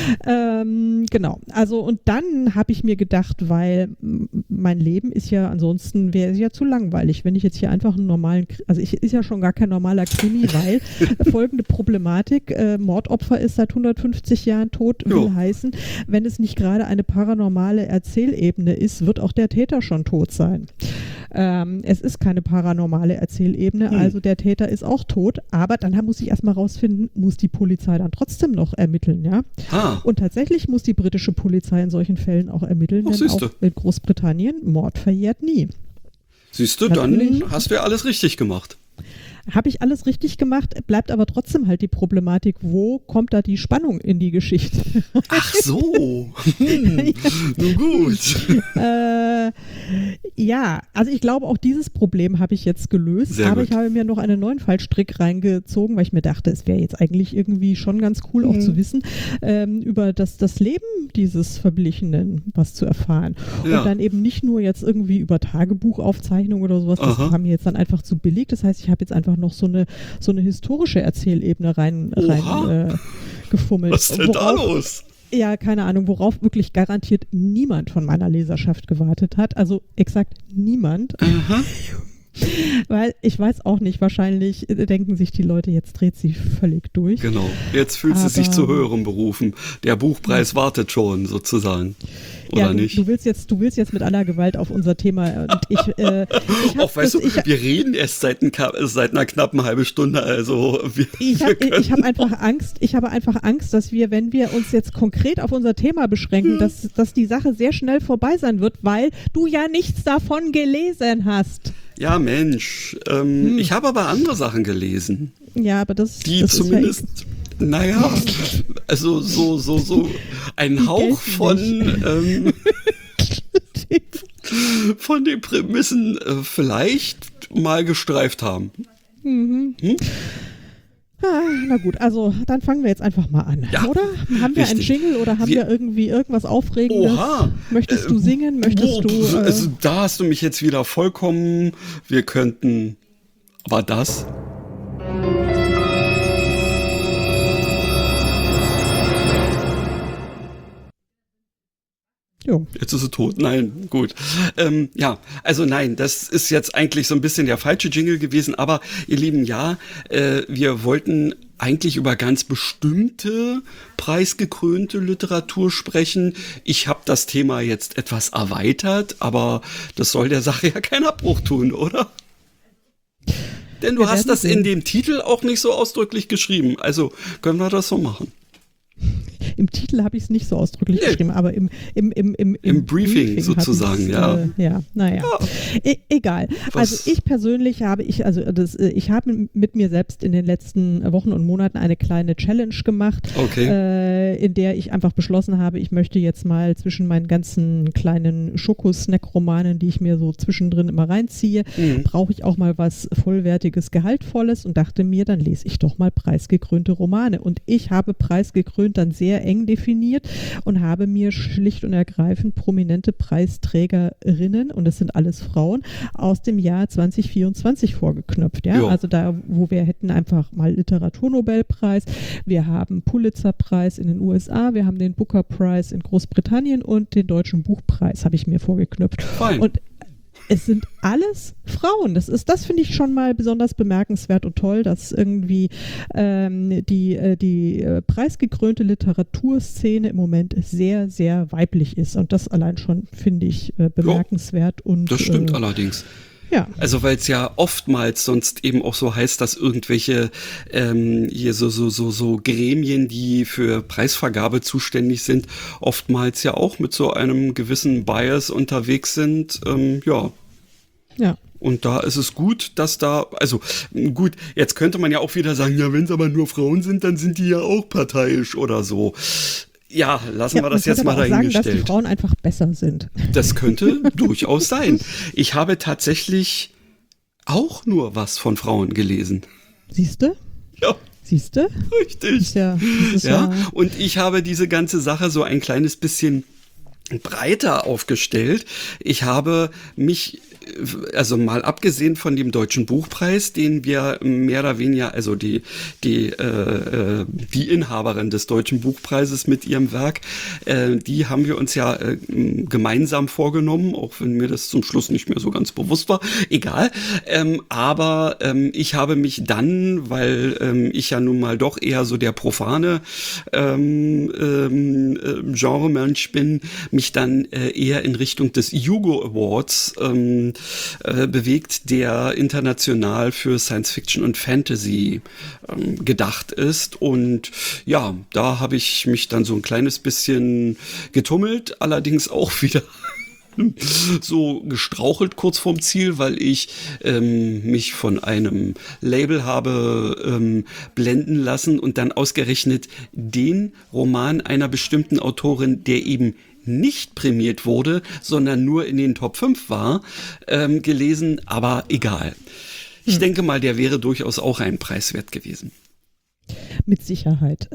B: ähm, genau. Also und dann habe ich mir gedacht, weil mein Leben ist ja ansonsten, wäre es ja zu langweilig, wenn ich jetzt hier einfach einen normalen, also ich ist ja schon gar kein normaler Krimi, weil folgende Problematik, äh, Mordopfer ist seit hundertfünfzig Jahren tot, will jo. heißen, wenn es nicht gerade eine paranormale Erzählebene ist, wird auch der Täter schon tot sein. Ähm, es ist keine paranormale Erzählebene, hm. also der Täter ist auch tot, aber dann muss ich erstmal rausfinden, muss die Polizei dann trotzdem noch ermitteln, ja?
C: Ah.
B: Und tatsächlich muss die britische Polizei in solchen Fällen auch ermitteln,
C: Ach,
B: denn auch in Großbritannien Mord verjährt nie.
C: Siehst du, dann hast du ja alles richtig gemacht.
B: Habe ich alles richtig gemacht, bleibt aber trotzdem halt die Problematik, wo kommt da die Spannung in die Geschichte?
C: Ach so, hm. Nun gut.
B: Äh, ja, also ich glaube, auch dieses Problem habe ich jetzt gelöst, Sehr aber gut. ich habe mir noch einen neuen Fallstrick reingezogen, weil ich mir dachte, es wäre jetzt eigentlich irgendwie schon ganz cool mhm. auch zu wissen, ähm, über das, das Leben dieses Verblichenen was zu erfahren. Ja. Und dann eben nicht nur jetzt irgendwie über Tagebuchaufzeichnungen oder sowas, das Aha. war mir jetzt dann einfach zu billig, das heißt, ich habe jetzt einfach noch so eine, so eine historische Erzählebene rein, rein äh, gefummelt.
C: Was ist denn
B: worauf,
C: da los?
B: Ja, keine Ahnung, worauf wirklich garantiert niemand von meiner Leserschaft gewartet hat. Also exakt niemand.
C: Aha.
B: Weil ich weiß auch nicht, wahrscheinlich denken sich die Leute, jetzt dreht sie völlig durch.
C: Genau, jetzt fühlt sie sich zu höherem berufen. Der Buchpreis wartet schon sozusagen. Oder
B: ja, du,
C: nicht?
B: Du willst, jetzt, du willst jetzt mit aller Gewalt auf unser Thema. Und ich, äh, ich
C: Auch weißt das, du, ich, wir reden erst seit, ein, seit einer knappen halben Stunde. Also wir,
B: ich habe hab einfach Angst, ich habe einfach Angst, dass wir, wenn wir uns jetzt konkret auf unser Thema beschränken, hm. dass, dass die Sache sehr schnell vorbei sein wird, weil du ja nichts davon gelesen hast.
C: Ja, Mensch. Ähm, hm. Ich habe aber andere Sachen gelesen.
B: Ja, aber das,
C: die
B: das
C: zumindest.
B: Ist ja
C: Naja, also so, so, so ein Hauch von, ähm, von den Prämissen äh, vielleicht mal gestreift haben.
B: Mhm. Hm? Ah, na gut, also dann fangen wir jetzt einfach mal an,
C: Ja,
B: oder? Haben wir
C: richtig.
B: einen Jingle oder haben
C: wir,
B: wir irgendwie irgendwas Aufregendes?
C: Oha!
B: Möchtest
C: Äh,
B: du singen? Möchtest
C: oh,
B: du... Äh,
C: also da hast du mich jetzt wieder vollkommen... Wir könnten... War das?
B: jo.
C: Jetzt ist sie tot. Nein, gut. Ähm, ja, also nein, das ist jetzt eigentlich so ein bisschen der falsche Jingle gewesen. Aber ihr Lieben, ja, äh, wir wollten eigentlich über ganz bestimmte preisgekrönte Literatur sprechen. Ich habe das Thema jetzt etwas erweitert, aber das soll der Sache ja keinen Abbruch tun, oder? Denn du
B: Wir
C: hast
B: werden
C: das
B: sehen.
C: in dem Titel auch nicht so ausdrücklich geschrieben. Also können wir das so machen.
B: Im Titel habe ich es nicht so ausdrücklich
C: Nee.
B: geschrieben, aber im, im, im, im,
C: Im Briefing
B: hatte
C: sozusagen,
B: ich's,
C: ja.
B: Äh, ja, naja. E egal.
C: Was-
B: Also ich persönlich habe, ich, also das, äh, ich habe mit mir selbst in den letzten Wochen und Monaten eine kleine Challenge gemacht,
C: Okay.
B: äh, in der ich einfach beschlossen habe, ich möchte jetzt mal zwischen meinen ganzen kleinen Schoko-Snack-Romanen, die ich mir so zwischendrin immer reinziehe,
C: Mhm.
B: brauche ich auch mal was vollwertiges, gehaltvolles und dachte mir, dann lese ich doch mal preisgekrönte Romane. Und ich habe preisgekrönt dann sehr eng definiert und habe mir schlicht und ergreifend prominente Preisträgerinnen, und das sind alles Frauen, aus dem Jahr zwanzig vierundzwanzig vorgeknöpft. Ja?
C: Jo.
B: Also da, wo wir hätten einfach mal Literaturnobelpreis, wir haben Pulitzerpreis in den U S A, wir haben den Booker Prize in Großbritannien und den Deutschen Buchpreis habe ich mir vorgeknöpft.
C: Fein.
B: Und es sind alles Frauen. Das ist, das finde ich schon mal besonders bemerkenswert und toll, dass irgendwie ähm, die, äh, die äh, preisgekrönte Literaturszene im Moment sehr, sehr weiblich ist. Und das allein schon finde ich äh, bemerkenswert. Und,
C: Das stimmt
B: äh,
C: allerdings.
B: ja.
C: Also weil es ja oftmals sonst eben auch so heißt, dass irgendwelche ähm, hier so so so so Gremien, die für Preisvergabe zuständig sind, oftmals ja auch mit so einem gewissen Bias unterwegs sind. Ähm, ja.
B: Ja.
C: Und da ist es gut, dass da, also gut, jetzt könnte man ja auch wieder sagen, ja, wenn es aber nur Frauen sind, dann sind die ja auch parteiisch oder so. Ja, lassen
B: Ja,
C: wir das
B: man
C: jetzt
B: könnte
C: mal
B: aber auch sagen, dass die
C: dahingestellt.
B: Frauen einfach besser sind.
C: Das könnte durchaus sein. Ich habe tatsächlich auch nur was von Frauen gelesen.
B: Siehst du?
C: Ja,
B: Siehst du?
C: richtig.
B: Ist ja, das ist
C: Ja,
B: ja,
C: und ich habe diese ganze Sache so ein kleines bisschen breiter aufgestellt. Ich habe mich, also mal abgesehen von dem Deutschen Buchpreis, den wir mehr oder weniger, also die die äh, die Inhaberin des Deutschen Buchpreises mit ihrem Werk, äh, die haben wir uns ja äh, gemeinsam vorgenommen, auch wenn mir das zum Schluss nicht mehr so ganz bewusst war. Egal. Ähm, aber ähm, ich habe mich dann, weil ähm, ich ja nun mal doch eher so der profane ähm, ähm, äh, Genremensch bin, mich dann äh, eher in Richtung des Hugo Awards ähm, äh, bewegt, der international für Science Fiction und Fantasy ähm, gedacht ist. Und ja, da habe ich mich dann so ein kleines bisschen getummelt, allerdings auch wieder so gestrauchelt kurz vorm Ziel, weil ich ähm, mich von einem Label habe ähm, blenden lassen und dann ausgerechnet den Roman einer bestimmten Autorin, der eben nicht prämiert wurde, sondern nur in den Top fünf war, ähm, gelesen, aber egal. Ich hm. denke mal, der wäre durchaus auch ein Preis wert gewesen.
B: Mit Sicherheit.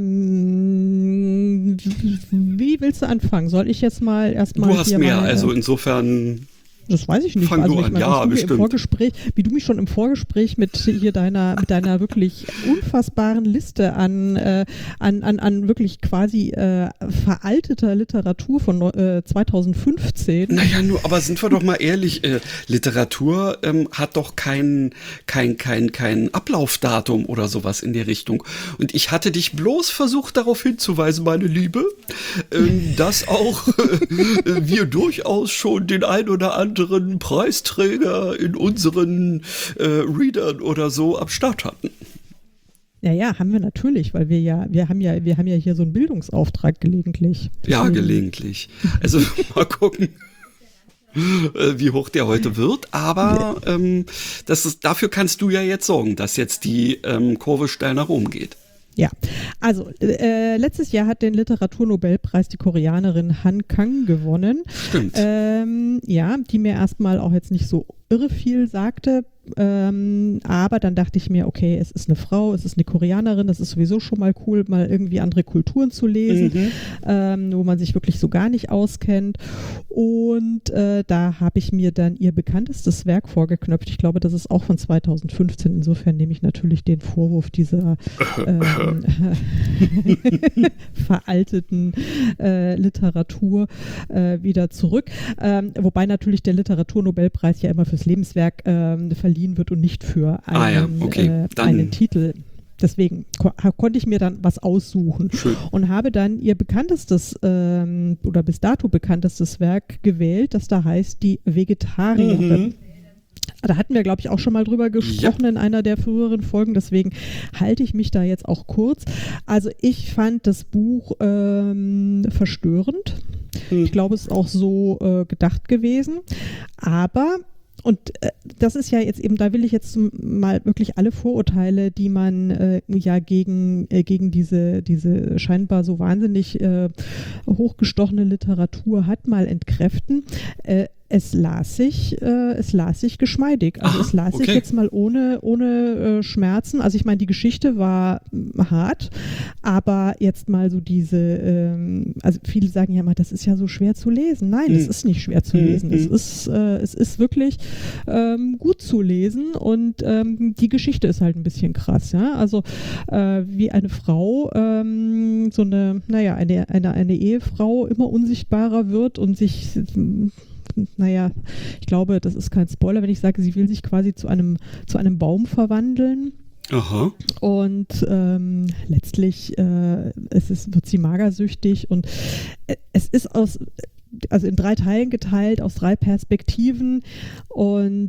B: Ähm, wie willst du anfangen? Soll ich jetzt mal erstmal.
C: Du hast
B: hier
C: mehr,
B: meine,
C: also insofern.
B: Das weiß ich nicht.
C: Fang
B: also
C: du
B: ich
C: an.
B: meine,
C: Ja,
B: wie du mir
C: bestimmt.
B: Im Vorgespräch, wie du mich schon im Vorgespräch mit hier deiner, mit deiner wirklich unfassbaren Liste an, äh, an, an, an wirklich quasi äh, veralteter Literatur von äh, zweitausendfünfzehn.
C: Naja, nur, aber sind wir doch mal ehrlich, äh, Literatur ähm, hat doch kein, kein, kein, kein Ablaufdatum oder sowas in der Richtung. Und ich hatte dich bloß versucht, darauf hinzuweisen, meine Liebe, ähm, dass auch äh, wir durchaus schon den ein oder anderen Preisträger in unseren äh, Readern oder so am Start hatten.
B: Ja, ja, haben wir natürlich, weil wir ja, wir haben ja, wir haben ja hier so einen Bildungsauftrag gelegentlich.
C: Ja,
B: Deswegen-
C: gelegentlich. Also mal gucken, äh, wie hoch der heute wird. Aber ähm, das ist, dafür kannst du ja jetzt sorgen, dass jetzt die ähm, Kurve steil nach oben geht.
B: Ja, also äh, letztes Jahr hat den Literaturnobelpreis die Koreanerin Han Kang gewonnen.
C: Stimmt.
B: Ähm, ja, die mir erstmal auch jetzt nicht so irre viel sagte. Ähm, aber dann dachte ich mir, okay, es ist eine Frau, es ist eine Koreanerin, das ist sowieso schon mal cool, mal irgendwie andere Kulturen zu lesen, mhm. ähm, wo man sich wirklich so gar nicht auskennt. Und äh, da habe ich mir dann ihr bekanntestes Werk vorgeknöpft. Ich glaube, das ist auch von zweitausendfünfzehn. Insofern nehme ich natürlich den Vorwurf dieser ähm, veralteten äh, Literatur äh, wieder zurück. Ähm, wobei natürlich der Literaturnobelpreis ja immer fürs Lebenswerk ähm, verliehen wird und nicht für einen,
C: ah, ja. okay.
B: äh, einen Titel. Deswegen ko- konnte ich mir dann was aussuchen.
C: Schön.
B: Und habe dann ihr bekanntestes ähm, oder bis dato bekanntestes Werk gewählt, das da heißt Die Vegetarierin. Mhm. Da hatten wir, glaube ich, auch schon mal drüber gesprochen ja. in einer der früheren Folgen, deswegen halte ich mich da jetzt auch kurz. Also ich fand das Buch ähm, verstörend. Hm. Ich glaube, es ist auch so äh, gedacht gewesen. Aber, und äh, das ist ja jetzt eben, da will ich jetzt mal wirklich alle Vorurteile, die man äh, ja gegen, äh, gegen diese, diese scheinbar so wahnsinnig äh, hochgestochene Literatur hat, mal entkräften. Äh, Es las sich, äh, es las sich geschmeidig. Also Ach, es las okay. sich jetzt mal ohne, ohne äh, Schmerzen. Also ich meine, die Geschichte war äh, hart, aber jetzt mal so diese, ähm, also viele sagen ja mal, das ist ja so schwer zu lesen. Nein, hm. es ist nicht schwer zu lesen. Hm. Es ist, äh, es ist wirklich ähm, gut zu lesen und ähm, die Geschichte ist halt ein bisschen krass. Ja? Also äh, wie eine Frau, ähm, so eine, naja, eine, eine, eine Ehefrau immer unsichtbarer wird und sich naja, ich glaube, das ist kein Spoiler, wenn ich sage, sie will sich quasi zu einem, zu einem Baum verwandeln.
C: Aha.
B: Und ähm, letztlich äh, es ist, wird sie magersüchtig und äh, es ist aus, also in drei Teilen geteilt, aus drei Perspektiven und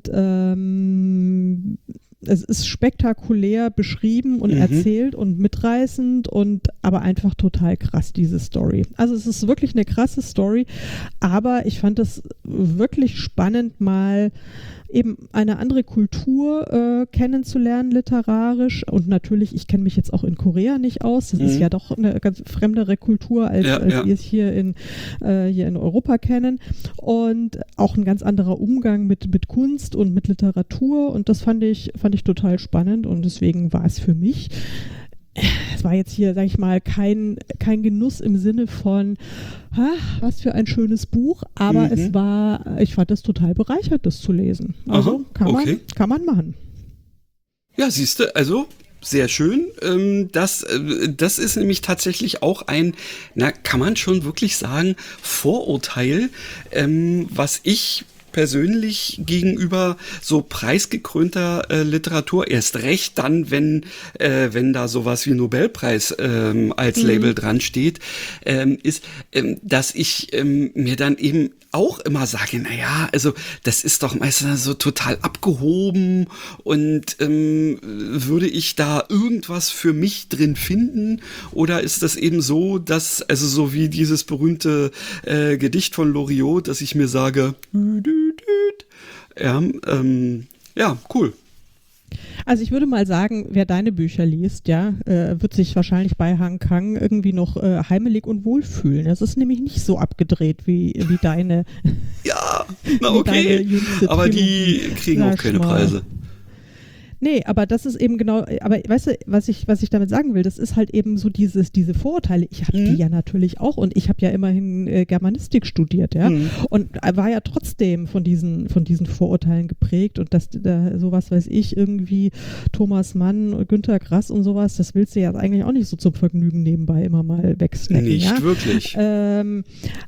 B: ähm, es ist spektakulär beschrieben und mhm. erzählt und mitreißend und aber einfach total krass, diese Story. Also es ist wirklich eine krasse Story, aber ich fand es wirklich spannend, mal eben eine andere Kultur äh, kennenzulernen, literarisch. Und natürlich, ich kenne mich jetzt auch in Korea nicht aus. Das mhm. ist ja doch eine ganz fremdere Kultur, als,
C: ja,
B: als
C: ja.
B: wir es hier in, äh, hier in Europa kennen. Und auch ein ganz anderer Umgang mit, mit Kunst und mit Literatur. Und das fand ich, fand ich total spannend. Und deswegen war es für mich, es war jetzt hier, sag ich mal, kein, kein Genuss im Sinne von, ha, was für ein schönes Buch, aber mhm. es war, ich fand es total bereichert, das zu lesen. Also
C: Aha,
B: kann,
C: okay.
B: man, kann man machen.
C: Ja, siehst du, also sehr schön. Das, das ist nämlich tatsächlich auch ein, na, kann man schon wirklich sagen, Vorurteil, was ich persönlich gegenüber so preisgekrönter äh, Literatur, erst recht dann, wenn äh, wenn da sowas wie Nobelpreis ähm, als mhm. Label dran steht, ähm, ist, ähm, dass ich ähm, mir dann eben auch immer sage, naja, also das ist doch meistens so total abgehoben und ähm, würde ich da irgendwas für mich drin finden oder ist das eben so, dass, also so wie dieses berühmte äh, Gedicht von Loriot, dass ich mir sage, ja, ähm, ja, cool.
B: Also ich würde mal sagen, wer deine Bücher liest, ja, äh, wird sich wahrscheinlich bei Han Kang irgendwie noch äh, heimelig und wohlfühlen. Das ist nämlich nicht so abgedreht wie, wie deine.
C: Ja, na okay, aber die kriegen auch keine Preise.
B: Nee, aber das ist eben genau, aber weißt du, was ich, was ich damit sagen will, das ist halt eben so dieses, diese Vorurteile. Ich habe mhm. die ja natürlich auch und ich habe ja immerhin äh, Germanistik studiert, ja, mhm. und war ja trotzdem von diesen, von diesen Vorurteilen geprägt und dass da sowas, weiß ich, irgendwie Thomas Mann, Günter Grass und sowas, das willst du ja eigentlich auch nicht so zum Vergnügen nebenbei immer mal wegsnacken.
C: Nicht
B: ja?
C: wirklich.
B: Ähm,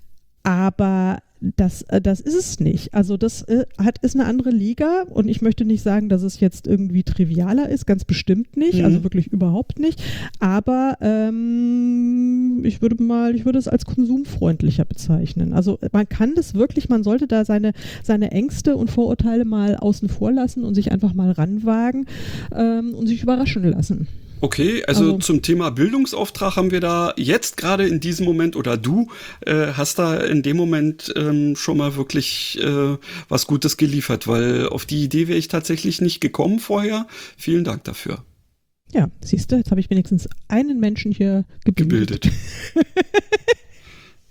B: aber Das, das ist es nicht. Also das äh, hat, ist eine andere Liga und ich möchte nicht sagen, dass es jetzt irgendwie trivialer ist, ganz bestimmt nicht, mhm. also wirklich überhaupt nicht, aber ähm, ich würde mal, ich würde es als konsumfreundlicher bezeichnen. Also man kann das wirklich, man sollte da seine, seine Ängste und Vorurteile mal außen vor lassen und sich einfach mal ranwagen ähm, und sich überraschen lassen.
C: Okay, also, also zum Thema Bildungsauftrag haben wir da jetzt gerade in diesem Moment oder du äh, hast da in dem Moment ähm, schon mal wirklich äh, was Gutes geliefert, weil auf die Idee wäre ich tatsächlich nicht gekommen vorher. Vielen Dank dafür.
B: Ja, siehst du, jetzt habe ich wenigstens einen Menschen hier gebildet. gebildet.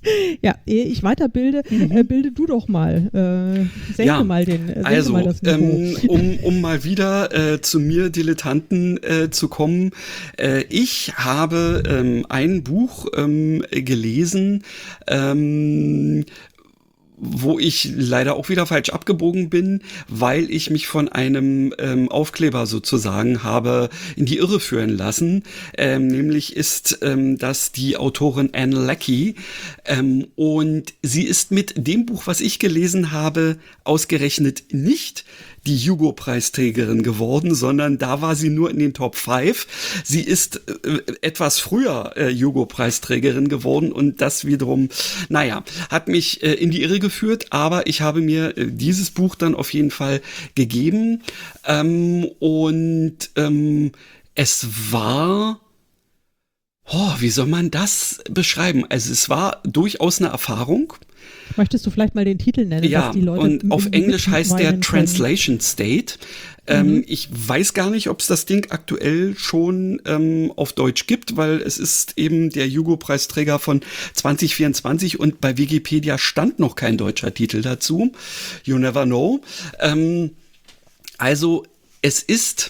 B: Ja, ehe ich weiterbilde,
C: Mhm.
B: äh, bilde du doch mal. Äh, senke
C: Ja,
B: mal den, senke
C: also,
B: mal das Niveau.
C: ähm, um, um mal wieder äh, zu mir Dilettanten äh, zu kommen. Äh, ich habe ähm, ein Buch ähm, gelesen, ähm, wo ich leider auch wieder falsch abgebogen bin, weil ich mich von einem ähm, Aufkleber sozusagen habe in die Irre führen lassen. Ähm, nämlich ist ähm, das die Autorin Anne Leckie. Ähm, und sie ist mit dem Buch, was ich gelesen habe, ausgerechnet nicht die Hugo-Preisträgerin geworden, sondern da war sie nur in den Top fünf. Sie ist äh, etwas früher äh, Hugo-Preisträgerin geworden und das wiederum, naja, hat mich äh, in die Irre geführt, aber ich habe mir äh, dieses Buch dann auf jeden Fall gegeben ähm, und ähm, es war... Oh, wie soll man das beschreiben? Also es war durchaus eine Erfahrung.
B: Möchtest du vielleicht mal den Titel nennen,
C: Ja,
B: dass die Leute
C: und auf
B: mit-
C: Englisch heißt der
B: mitweinen können?
C: Translation State. Ähm, ich weiß gar nicht, ob es das Ding aktuell schon ähm, auf Deutsch gibt, weil es ist eben der Hugo-Preisträger von zwanzig vierundzwanzig und bei Wikipedia stand noch kein deutscher Titel dazu. You never know. Ähm, also es ist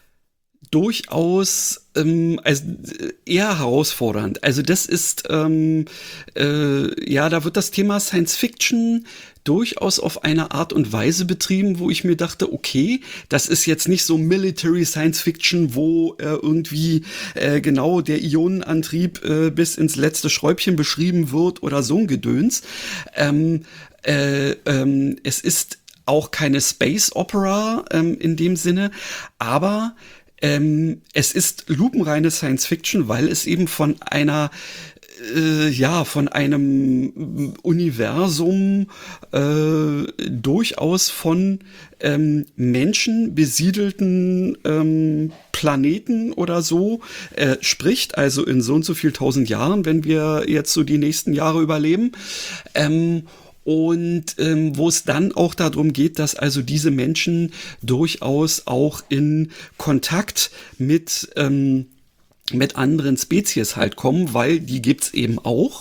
C: durchaus ähm, also eher herausfordernd. Also das ist, ähm, äh, ja, da wird das Thema Science Fiction durchaus auf eine Art und Weise betrieben, wo ich mir dachte, okay, das ist jetzt nicht so Military Science Fiction, wo äh, irgendwie äh, genau der Ionenantrieb äh, bis ins letzte Schräubchen beschrieben wird oder so ein Gedöns. Ähm, äh, ähm, es ist auch keine Space Opera ähm, in dem Sinne, aber Ähm, es ist lupenreine Science Fiction, weil es eben von einer, äh, ja, von einem Universum äh, durchaus von ähm, Menschen besiedelten ähm, Planeten oder so äh, spricht, also in so und so viel tausend Jahren, wenn wir jetzt so die nächsten Jahre überleben. Ähm, Und ähm, wo es dann auch darum geht, dass also diese Menschen durchaus auch in Kontakt mit, ähm, mit anderen Spezies halt kommen, weil die gibt's eben auch.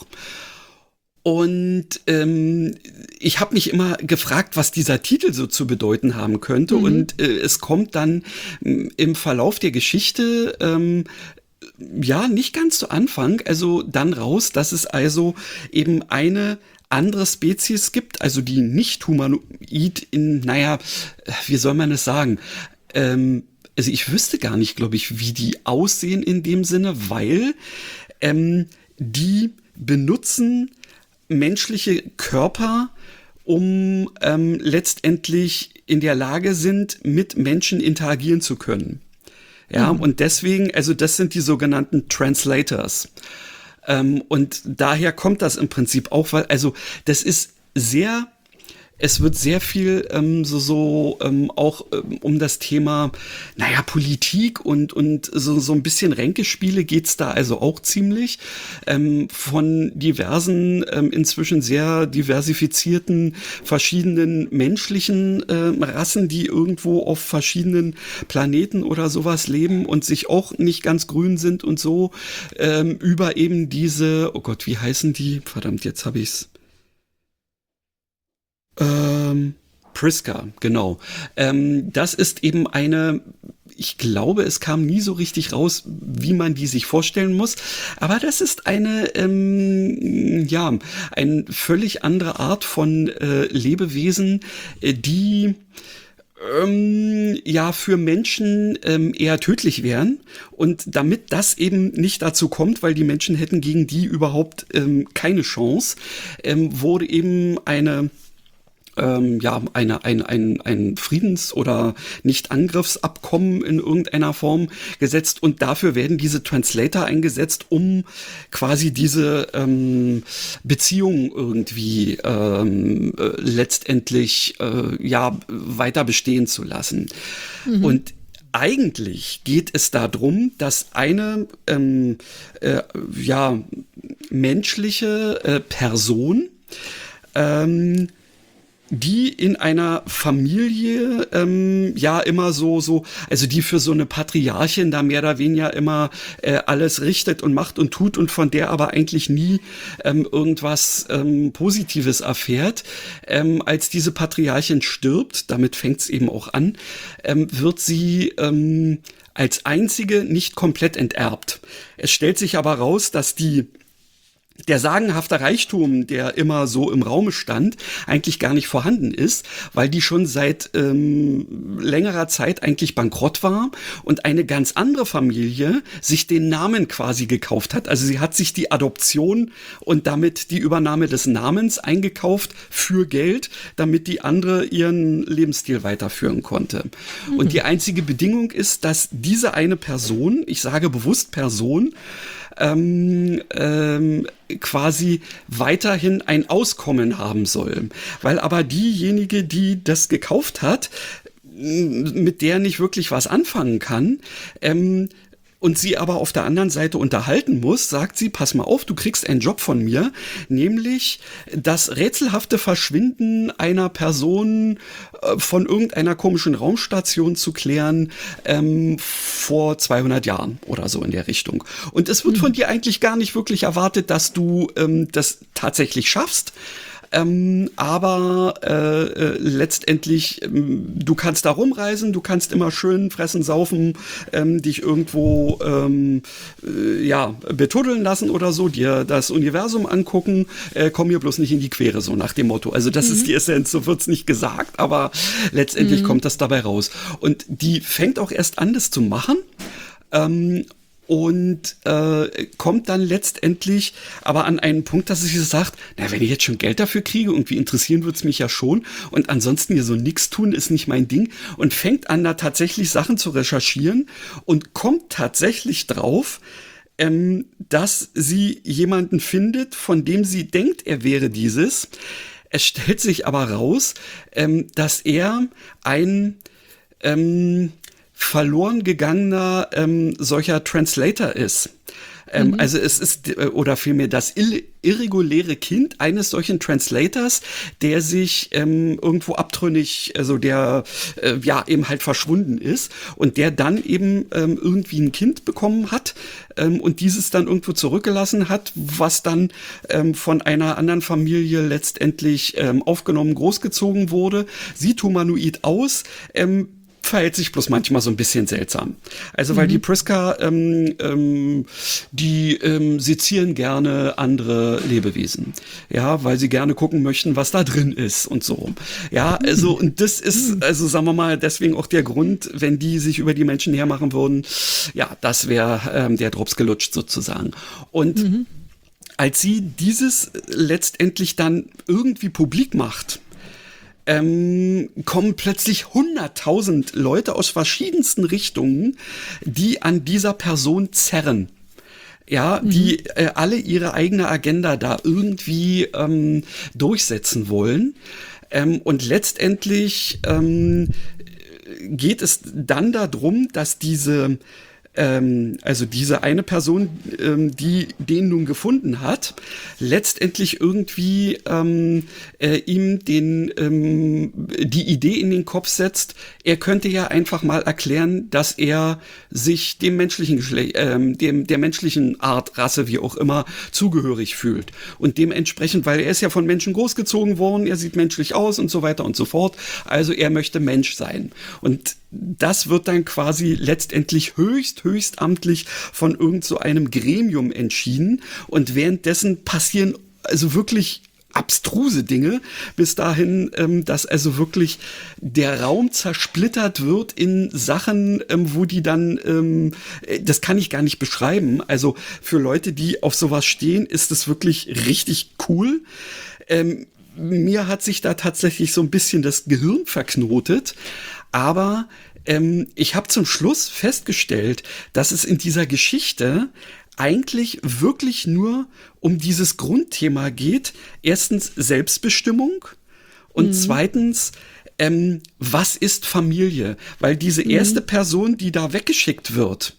C: Und ähm, ich habe mich immer gefragt, was dieser Titel so zu bedeuten haben könnte. Mhm. Und äh, es kommt dann m, im Verlauf der Geschichte ähm, ja nicht ganz zu Anfang, also dann raus, dass es also eben eine andere Spezies gibt, also die nicht humanoid in, naja, wie soll man es sagen? Ähm, also ich wüsste gar nicht, glaube ich, wie die aussehen in dem Sinne, weil ähm, die benutzen menschliche Körper, um ähm, letztendlich in der Lage sind, mit Menschen interagieren zu können. Ja, mhm. Und deswegen, also das sind die sogenannten Translators. Ähm, und daher kommt das im Prinzip auch, weil, also das ist sehr, es wird sehr viel ähm, so, so ähm, auch ähm, um das Thema, naja, Politik und, und so, so ein bisschen Ränkespiele geht's da also auch ziemlich. Ähm, von diversen, ähm, inzwischen sehr diversifizierten, verschiedenen menschlichen äh, Rassen, die irgendwo auf verschiedenen Planeten oder sowas leben und sich auch nicht ganz grün sind und so, ähm, über eben diese, oh Gott, wie heißen die? Verdammt, jetzt habe ich's. Ähm, Priska, genau. Ähm, das ist eben eine, ich glaube, es kam nie so richtig raus, wie man die sich vorstellen muss. Aber das ist eine, ähm, ja, eine völlig andere Art von äh, Lebewesen, äh, die ähm, ja für Menschen ähm, eher tödlich wären. Und damit das eben nicht dazu kommt, weil die Menschen hätten gegen die überhaupt ähm, keine Chance, ähm, wurde eben eine Ähm, ja, eine, ein, ein, ein Friedens- oder Nicht-Angriffsabkommen in irgendeiner Form gesetzt und dafür werden diese Translator eingesetzt, um quasi diese ähm, Beziehung irgendwie ähm, äh, letztendlich äh, ja, weiter bestehen zu lassen. Mhm. Und eigentlich geht es darum, dass eine ähm, äh, ja, menschliche äh, Person ähm, die in einer Familie ähm, ja immer so, so, also die für so eine Patriarchin da mehr oder weniger immer äh, alles richtet und macht und tut und von der aber eigentlich nie ähm, irgendwas ähm, Positives erfährt. Ähm, als diese Patriarchin stirbt, damit fängt es eben auch an, ähm, wird sie ähm, als einzige nicht komplett enterbt. Es stellt sich aber raus, dass die der sagenhafte Reichtum, der immer so im Raume stand, eigentlich gar nicht vorhanden ist, weil die schon seit ähm, längerer Zeit eigentlich bankrott war und eine ganz andere Familie sich den Namen quasi gekauft hat. Also sie hat sich die Adoption und damit die Übernahme des Namens eingekauft für Geld, damit die andere ihren Lebensstil weiterführen konnte. Mhm. Und die einzige Bedingung ist, dass diese eine Person, ich sage bewusst Person, Ähm, ähm, quasi weiterhin ein Auskommen haben soll. Weil aber diejenige, die das gekauft hat, mit der nicht wirklich was anfangen kann, ähm, und sie aber auf der anderen Seite unterhalten muss, sagt sie, pass mal auf, du kriegst einen Job von mir, nämlich das rätselhafte Verschwinden einer Person äh, von irgendeiner komischen Raumstation zu klären ähm, vor zweihundert Jahren oder so in der Richtung. Und es wird von dir eigentlich gar nicht wirklich erwartet, dass du ähm, das tatsächlich schaffst. Ähm, aber äh, äh, letztendlich, ähm, du kannst da rumreisen, du kannst immer schön fressen, saufen, ähm, dich irgendwo ähm, äh, ja, betuddeln lassen oder so, dir das Universum angucken, äh, komm mir bloß nicht in die Quere, so nach dem Motto. Also das mhm. ist die Essenz, so wird's nicht gesagt, aber letztendlich mhm. kommt das dabei raus. Und die fängt auch erst an, das zu machen. Ähm, Und äh, kommt dann letztendlich aber an einen Punkt, dass sie sagt, na, wenn ich jetzt schon Geld dafür kriege, irgendwie interessieren wird's mich ja schon und ansonsten hier so nix tun ist nicht mein Ding und fängt an, da tatsächlich Sachen zu recherchieren und kommt tatsächlich drauf, ähm, dass sie jemanden findet, von dem sie denkt, er wäre dieses. Es stellt sich aber raus, ähm, dass er ein ähm, verloren gegangener ähm, solcher Translator ist. Ähm, mhm. Also es ist, oder vielmehr das irreguläre Kind eines solchen Translators, der sich ähm, irgendwo abtrünnig, also der äh, ja eben halt verschwunden ist und der dann eben ähm, irgendwie ein Kind bekommen hat ähm, und dieses dann irgendwo zurückgelassen hat, was dann ähm, von einer anderen Familie letztendlich ähm, aufgenommen, großgezogen wurde, sieht humanoid aus, ähm, verhält sich bloß manchmal so ein bisschen seltsam. Also weil mhm. die Priska, ähm, ähm, die ähm, sezieren gerne andere Lebewesen. Ja, weil sie gerne gucken möchten, was da drin ist und so. Ja, also und das ist, also sagen wir mal, deswegen auch der Grund, wenn die sich über die Menschen hermachen würden, ja, das wäre ähm, der Drops gelutscht sozusagen. Und mhm. als sie dieses letztendlich dann irgendwie publik macht, Ähm, kommen plötzlich hunderttausend Leute aus verschiedensten Richtungen, die an dieser Person zerren. Ja, mhm. die äh, alle ihre eigene Agenda da irgendwie ähm, durchsetzen wollen. Ähm, und letztendlich ähm, geht es dann darum, dass diese Ähm, also diese eine Person, ähm, die den nun gefunden hat, letztendlich irgendwie ähm, äh, ihm den ähm, die Idee in den Kopf setzt, er könnte ja einfach mal erklären, dass er sich dem menschlichen Geschlecht, ähm, dem der menschlichen Art, Rasse, wie auch immer, zugehörig fühlt. Und dementsprechend, weil er ist ja von Menschen großgezogen worden, er sieht menschlich aus und so weiter und so fort, also er möchte Mensch sein. Und das wird dann quasi letztendlich höchst, höchst amtlich von irgend so einem Gremium entschieden. Und währenddessen passieren also wirklich abstruse Dinge, bis dahin, ähm, dass also wirklich der Raum zersplittert wird in Sachen, ähm, wo die dann, ähm, das kann ich gar nicht beschreiben. Also für Leute, die auf sowas stehen, ist es wirklich richtig cool. Ähm, mir hat sich da tatsächlich so ein bisschen das Gehirn verknotet. Aber ähm, ich habe zum Schluss festgestellt, dass es in dieser Geschichte eigentlich wirklich nur um dieses Grundthema geht. Erstens Selbstbestimmung und mhm. zweitens, ähm, was ist Familie? Weil diese erste mhm. Person, die da weggeschickt wird,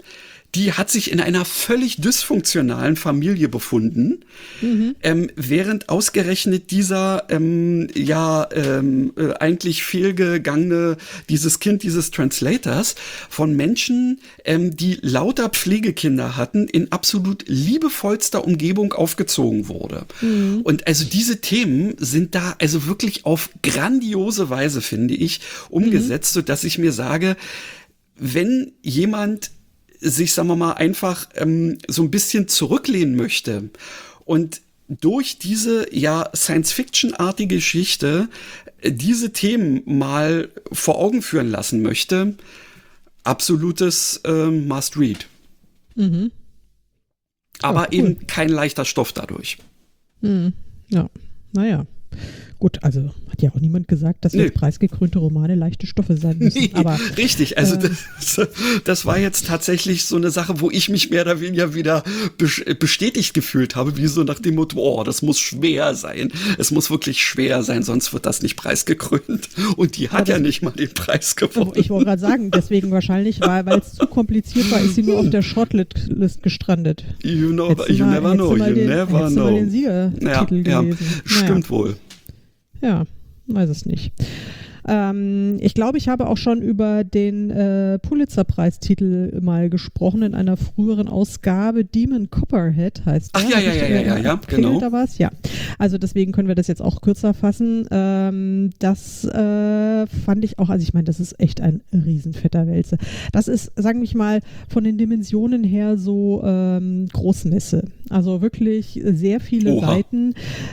C: die hat sich in einer völlig dysfunktionalen Familie befunden, mhm. ähm, während ausgerechnet dieser ähm, ja ähm, äh, eigentlich fehlgegangene, dieses Kind dieses Translators von Menschen, ähm, die lauter Pflegekinder hatten, in absolut liebevollster Umgebung aufgezogen wurde. Mhm. Und also diese Themen sind da also wirklich auf grandiose Weise, finde ich, umgesetzt, mhm. sodass ich mir sage, wenn jemand sich, sagen wir mal, einfach ähm, so ein bisschen zurücklehnen möchte und durch diese ja Science-Fiction-artige Geschichte äh, diese Themen mal vor Augen führen lassen möchte, absolutes äh, Must-Read. Mhm. Aber oh, cool. eben kein leichter Stoff dadurch.
B: Mhm. Ja, naja. Gut, also hat ja auch niemand gesagt, dass jetzt preisgekrönte Romane leichte Stoffe sein müssen. Nee, aber,
C: richtig, also äh, das, das war jetzt tatsächlich so eine Sache, wo ich mich mehr oder weniger wieder bestätigt gefühlt habe, wie so nach dem Motto, oh, das muss schwer sein. Es muss wirklich schwer sein, sonst wird das nicht preisgekrönt. Und die hat ja, ja nicht mal den Preis gewonnen.
B: Ich wollte gerade sagen, deswegen wahrscheinlich, weil es zu kompliziert war, ist sie nur auf der Shortlist gestrandet.
C: You, know, you
B: mal,
C: never know, you
B: den,
C: never know.
B: Mal den Siegertitel
C: ja,
B: gelesen.
C: Ja,
B: naja.
C: Stimmt wohl.
B: Ja, weiß es nicht. Ähm, ich glaube, ich habe auch schon über den äh, Pulitzer-Preistitel mal gesprochen in einer früheren Ausgabe. Demon Copperhead heißt der.
C: Ach ja, ja, ja, ja, ja, ja, genau.
B: Da war's? Ja. Also deswegen können wir das jetzt auch kürzer fassen. Ähm, das äh, fand ich auch, also ich meine, das ist echt ein riesenfetter Wälzer. Das ist, sagen wir mal, von den Dimensionen her so ähm, Großmesse. Also wirklich sehr viele
C: Oha.
B: Seiten,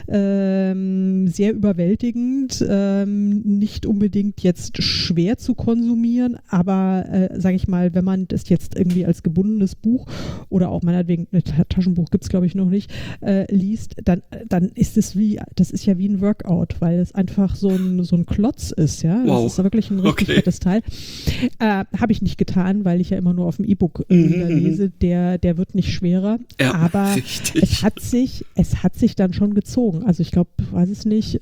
B: ähm, sehr überwältigend, ähm, nicht unbedingt unbedingt jetzt schwer zu konsumieren, aber äh, sage ich mal, wenn man das jetzt irgendwie als gebundenes Buch oder auch meinetwegen ein Taschenbuch gibt es glaube ich noch nicht, äh, liest, dann, dann ist es wie, das ist ja wie ein Workout, weil es einfach so ein, so ein Klotz ist, ja.
C: Wow.
B: Das ist wirklich ein richtig
C: Okay.
B: fettes Teil. Äh, Habe ich nicht getan, weil ich ja immer nur auf dem E-Book äh,
C: Mhm,
B: lese, der, der wird nicht schwerer,
C: Ja,
B: aber
C: richtig.
B: es hat sich, es hat sich dann schon gezogen. Also ich glaube, weiß es nicht,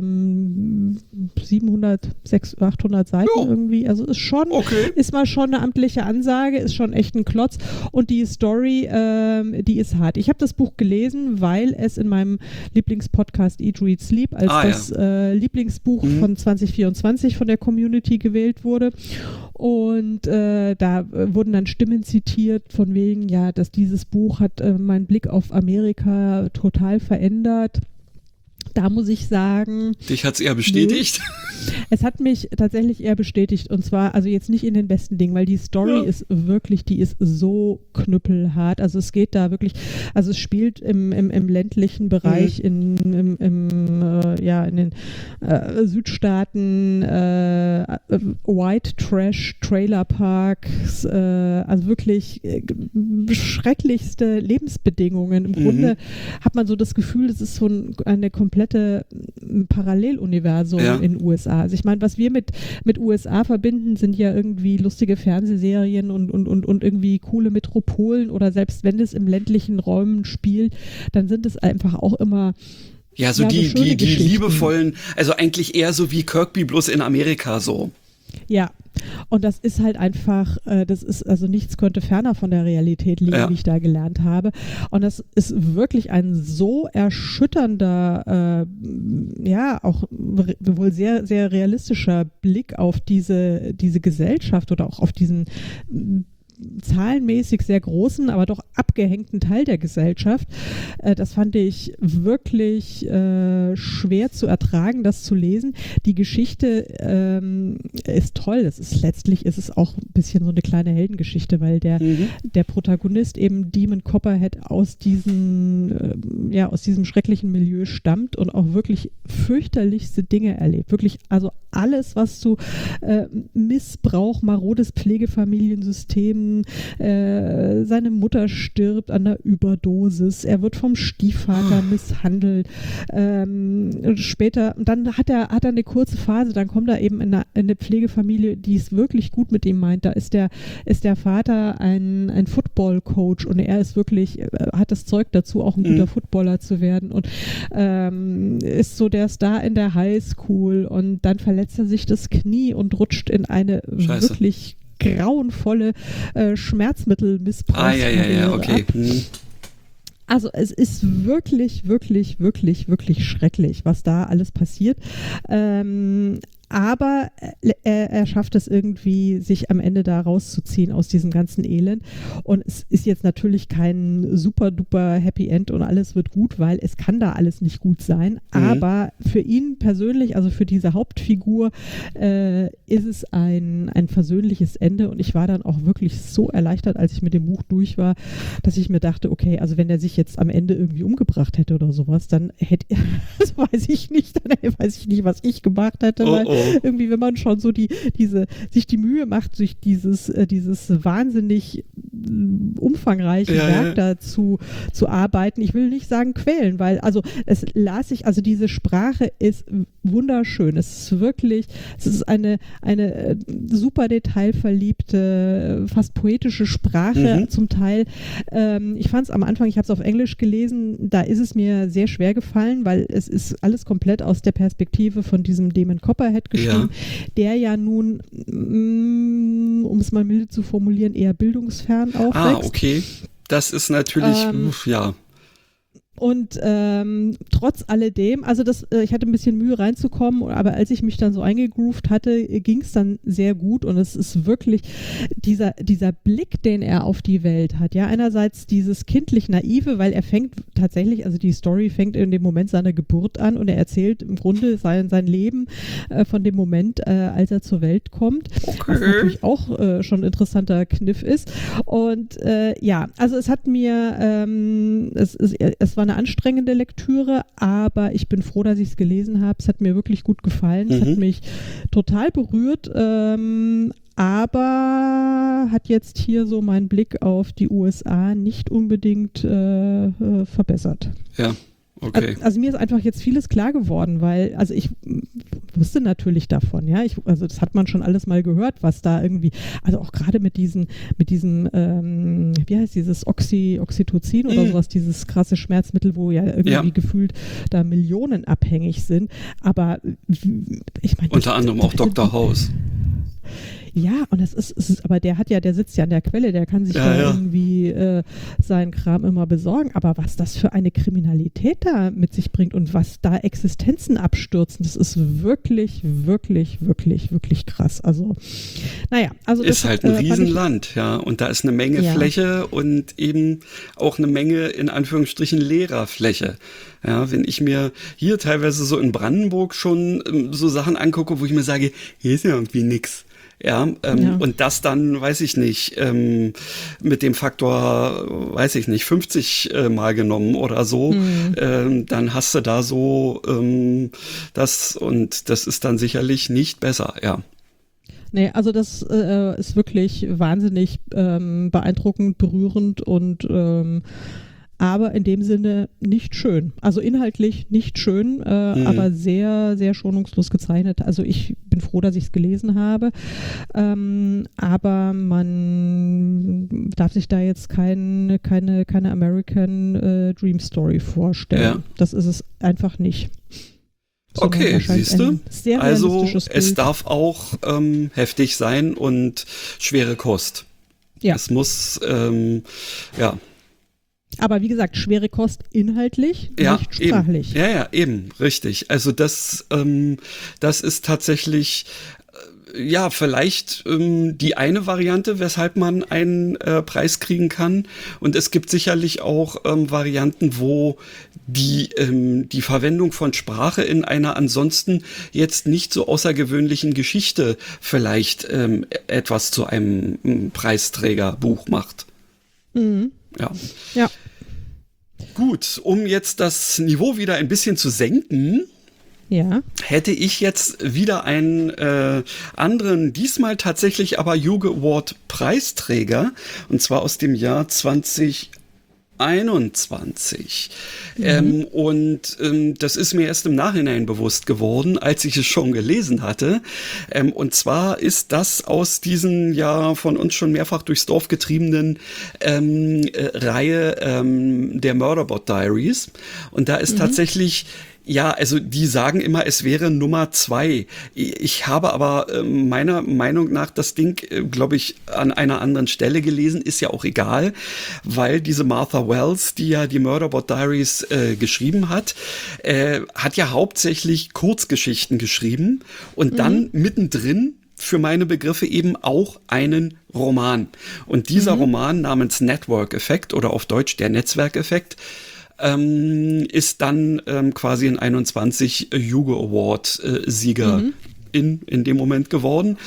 B: ähm, siebenhundert, sechshundert, achthundert Seiten
C: Jo.
B: irgendwie. Also ist schon,
C: Okay.
B: ist mal schon eine amtliche Ansage, ist schon echt ein Klotz. Und die Story, ähm, die ist hart. Ich habe das Buch gelesen, weil es in meinem Lieblingspodcast Eat, Read, Sleep als
C: Ah,
B: das äh, Lieblingsbuch
C: Mhm.
B: von zwanzig vierundzwanzig von der Community gewählt wurde. Und äh, da äh, wurden dann Stimmen zitiert von wegen, ja, dass dieses Buch hat äh, meinen Blick auf Amerika total verändert. Da muss ich sagen,
C: Dich hat's eher bestätigt?
B: es hat mich tatsächlich eher bestätigt und zwar, also jetzt nicht in den besten Dingen, weil die Story
C: Ja.
B: ist wirklich, die ist so knüppelhart, also es geht da wirklich, also es spielt im, im, im ländlichen Bereich,
C: Mhm.
B: in, im, im, äh, ja, in den äh, Südstaaten, äh, White Trash Trailer Parks, äh, also wirklich äh, schrecklichste Lebensbedingungen. Im
C: Mhm.
B: Grunde hat man so das Gefühl, das ist so ein, eine komplette Paralleluniversum
C: Ja.
B: in den U S A. Also ich meine, was wir mit, mit U S A verbinden, sind ja irgendwie lustige Fernsehserien und, und, und, und irgendwie coole Metropolen oder selbst wenn es im ländlichen Räumen spielt, dann sind es einfach auch immer
C: Ja, so
B: ja,
C: die,
B: schöne
C: die, die
B: Geschichten.
C: liebevollen, also eigentlich eher so wie Kirkby, bloß in Amerika so.
B: Ja, und das ist halt einfach, äh, das ist, also nichts könnte ferner von der Realität liegen,
C: Ja.
B: wie ich da gelernt habe. Und das ist wirklich ein so erschütternder, äh, ja, auch re- wohl sehr, sehr realistischer Blick auf diese, diese Gesellschaft oder auch auf diesen m, zahlenmäßig sehr großen, aber doch abgehängten Teil der Gesellschaft. Äh, das fand ich wirklich äh, schwer zu ertragen, das zu lesen. Die Geschichte ähm, ist toll. Es ist letztlich ist es auch ein bisschen so eine kleine Heldengeschichte, weil der,
C: Mhm.
B: der Protagonist eben Demon Copperhead aus diesem, äh, ja, aus diesem schrecklichen Milieu stammt und auch wirklich fürchterlichste Dinge erlebt. Wirklich, also alles, was zu äh, Missbrauch, marodes Pflegefamiliensystem, äh, seine Mutter stirbt an der Überdosis, er wird vom Stiefvater misshandelt. Ähm, später, dann hat er, hat er eine kurze Phase, dann kommt er eben in eine, in eine Pflegefamilie, die es wirklich gut mit ihm meint. Da ist der, ist der Vater ein, ein Football-Coach und er ist wirklich, äh, hat das Zeug dazu, auch ein
C: Mhm.
B: guter Footballer zu werden und ähm, ist so der Star in der Highschool und dann verletzt er sich das Knie und rutscht in eine
C: Scheiße.
B: wirklich grauenvolle äh, Schmerzmittelmissbrauch.
C: Ah, ja, ja, ja, okay. Hm.
B: Also es ist wirklich, wirklich, wirklich, wirklich schrecklich, was da alles passiert. Ähm, aber er, er schafft es irgendwie, sich am Ende da rauszuziehen aus diesem ganzen Elend. Und es ist jetzt natürlich kein super duper Happy End und alles wird gut, weil es kann da alles nicht gut sein. Mhm. Aber für ihn persönlich, also für diese Hauptfigur, äh, ist es ein, ein versöhnliches Ende. Und ich war dann auch wirklich so erleichtert, als ich mit dem Buch durch war, dass ich mir dachte, okay, also wenn er sich jetzt am Ende irgendwie umgebracht hätte oder sowas, dann hätte, das weiß ich nicht, dann weiß ich nicht, was ich gemacht hätte,
C: oh,
B: weil
C: oh.
B: irgendwie, wenn man schon so die, diese, sich die Mühe macht, sich dieses, äh, dieses wahnsinnig äh, umfangreiche
C: ja,
B: Werk
C: ja.
B: dazu zu arbeiten, ich will nicht sagen quälen, weil also es las ich, also diese Sprache ist wunderschön, es ist wirklich, es ist eine, eine äh, super detailverliebte, fast poetische Sprache
C: Mhm.
B: zum Teil. Ähm, ich fand es am Anfang, ich habe es auf Englisch gelesen, da ist es mir sehr schwer gefallen, weil es ist alles komplett aus der Perspektive von diesem Damon Copperhead geschrieben, ja. der ja nun, mm, um es mal milde zu formulieren, eher bildungsfern aufwächst.
C: Ah, okay. Das ist natürlich,
B: ähm,
C: uff, ja.
B: Und ähm, trotz alledem, also das, äh, ich hatte ein bisschen Mühe reinzukommen, aber als ich mich dann so eingegroovt hatte, ging es dann sehr gut und es ist wirklich dieser, dieser Blick, den er auf die Welt hat. Ja, einerseits dieses kindlich Naive, weil er fängt tatsächlich, also die Story fängt in dem Moment seiner Geburt an und er erzählt im Grunde sein, sein Leben äh, von dem Moment, äh, als er zur Welt kommt,
C: okay.
B: was natürlich auch äh, schon ein interessanter Kniff ist. Und äh, ja, also es hat mir, ähm, es, es, es war eine anstrengende Lektüre, aber ich bin froh, dass ich es gelesen habe. Es hat mir wirklich gut gefallen. Es
C: Mhm.
B: hat mich total berührt, ähm, aber hat jetzt hier so meinen Blick auf die U S A nicht unbedingt äh, äh, verbessert.
C: Ja. Okay.
B: Also, also mir ist einfach jetzt vieles klar geworden, weil, also ich wusste natürlich davon, ja, ich, also das hat man schon alles mal gehört, was da irgendwie, also auch gerade mit diesen, mit diesem, ähm, wie heißt dieses Oxy, Oxytocin oder
C: Mhm.
B: sowas, dieses krasse Schmerzmittel, wo ja irgendwie
C: Ja.
B: gefühlt da Millionen abhängig sind, aber ich meine.
C: Unter anderem auch Doktor House.
B: Ja, und das ist, es ist, aber der hat ja, der sitzt ja an der Quelle, der kann sich
C: Ja,
B: da
C: ja.
B: irgendwie äh, seinen Kram immer besorgen. Aber was das für eine Kriminalität da mit sich bringt und was da Existenzen abstürzen, das ist wirklich, wirklich, wirklich, wirklich krass. Also, naja, also das
C: Ist halt ein
B: äh, fand ich-
C: Riesenland, ja. Und da ist eine Menge
B: Ja.
C: Fläche und eben auch eine Menge, in Anführungsstrichen, leerer Fläche. Ja, wenn ich mir hier teilweise so in Brandenburg schon ähm, so Sachen angucke, wo ich mir sage, hier ist ja irgendwie nix. Ja, ähm,
B: Ja.
C: und das dann, weiß ich nicht, ähm, mit dem Faktor, weiß ich nicht, fünfzig äh, mal genommen oder so,
B: Mhm.
C: ähm, dann hast du da so ähm, das und das ist dann sicherlich nicht besser, ja.
B: Nee, also das äh, ist wirklich wahnsinnig ähm, beeindruckend, berührend und ähm, aber in dem Sinne nicht schön. Also inhaltlich nicht schön, äh,
C: Mhm.
B: aber sehr, sehr schonungslos gezeichnet. Also ich bin froh, dass ich es gelesen habe. Ähm, aber man darf sich da jetzt kein, keine, keine American äh, Dream Story vorstellen.
C: Ja.
B: Das ist es einfach nicht. Sondern
C: Okay,
B: wahrscheinlich
C: siehst du?
B: ein sehr
C: Also
B: realistisches
C: es
B: Bild.
C: darf auch ähm, heftig sein und schwere Kost.
B: Ja.
C: Es muss, ähm, ja,
B: Aber wie gesagt, schwere Kost inhaltlich,
C: ja,
B: nicht sprachlich.
C: eben. Ja, ja, eben, richtig. Also das, ähm, das ist tatsächlich, äh, ja, vielleicht ähm, die eine Variante, weshalb man einen äh, Preis kriegen kann. Und es gibt sicherlich auch ähm, Varianten, wo die, ähm, die Verwendung von Sprache in einer ansonsten jetzt nicht so außergewöhnlichen Geschichte vielleicht ähm, etwas zu einem ähm, Preisträgerbuch macht.
B: Mhm.
C: Ja.
B: Ja.
C: Gut, um jetzt das Niveau wieder ein bisschen zu senken,
B: Ja.
C: hätte ich jetzt wieder einen äh, anderen, diesmal tatsächlich aber Hugo Award Preisträger, und zwar aus dem Jahr zwanzig einundzwanzig. Mhm. Ähm, und ähm, das ist mir erst im Nachhinein bewusst geworden, als ich es schon gelesen hatte. Ähm, und zwar ist das aus diesen ja von uns schon mehrfach durchs Dorf getriebenen ähm, äh, Reihe ähm, der Murderbot Diaries. Und da ist mhm. tatsächlich Ja, also die sagen immer, es wäre Nummer zwei. Ich habe aber äh, meiner Meinung nach das Ding, äh, glaube ich, an einer anderen Stelle gelesen, ist ja auch egal, weil diese Martha Wells, die ja die Murderbot Diaries äh, geschrieben hat, äh, hat ja hauptsächlich Kurzgeschichten geschrieben und mhm. dann mittendrin für meine Begriffe eben auch einen Roman. Und dieser mhm. Roman namens Network Effect oder auf Deutsch der Netzwerkeffekt ähm, ist dann ähm, quasi ein einundzwanzig Hugo Award äh, Sieger mhm. in, in dem Moment geworden.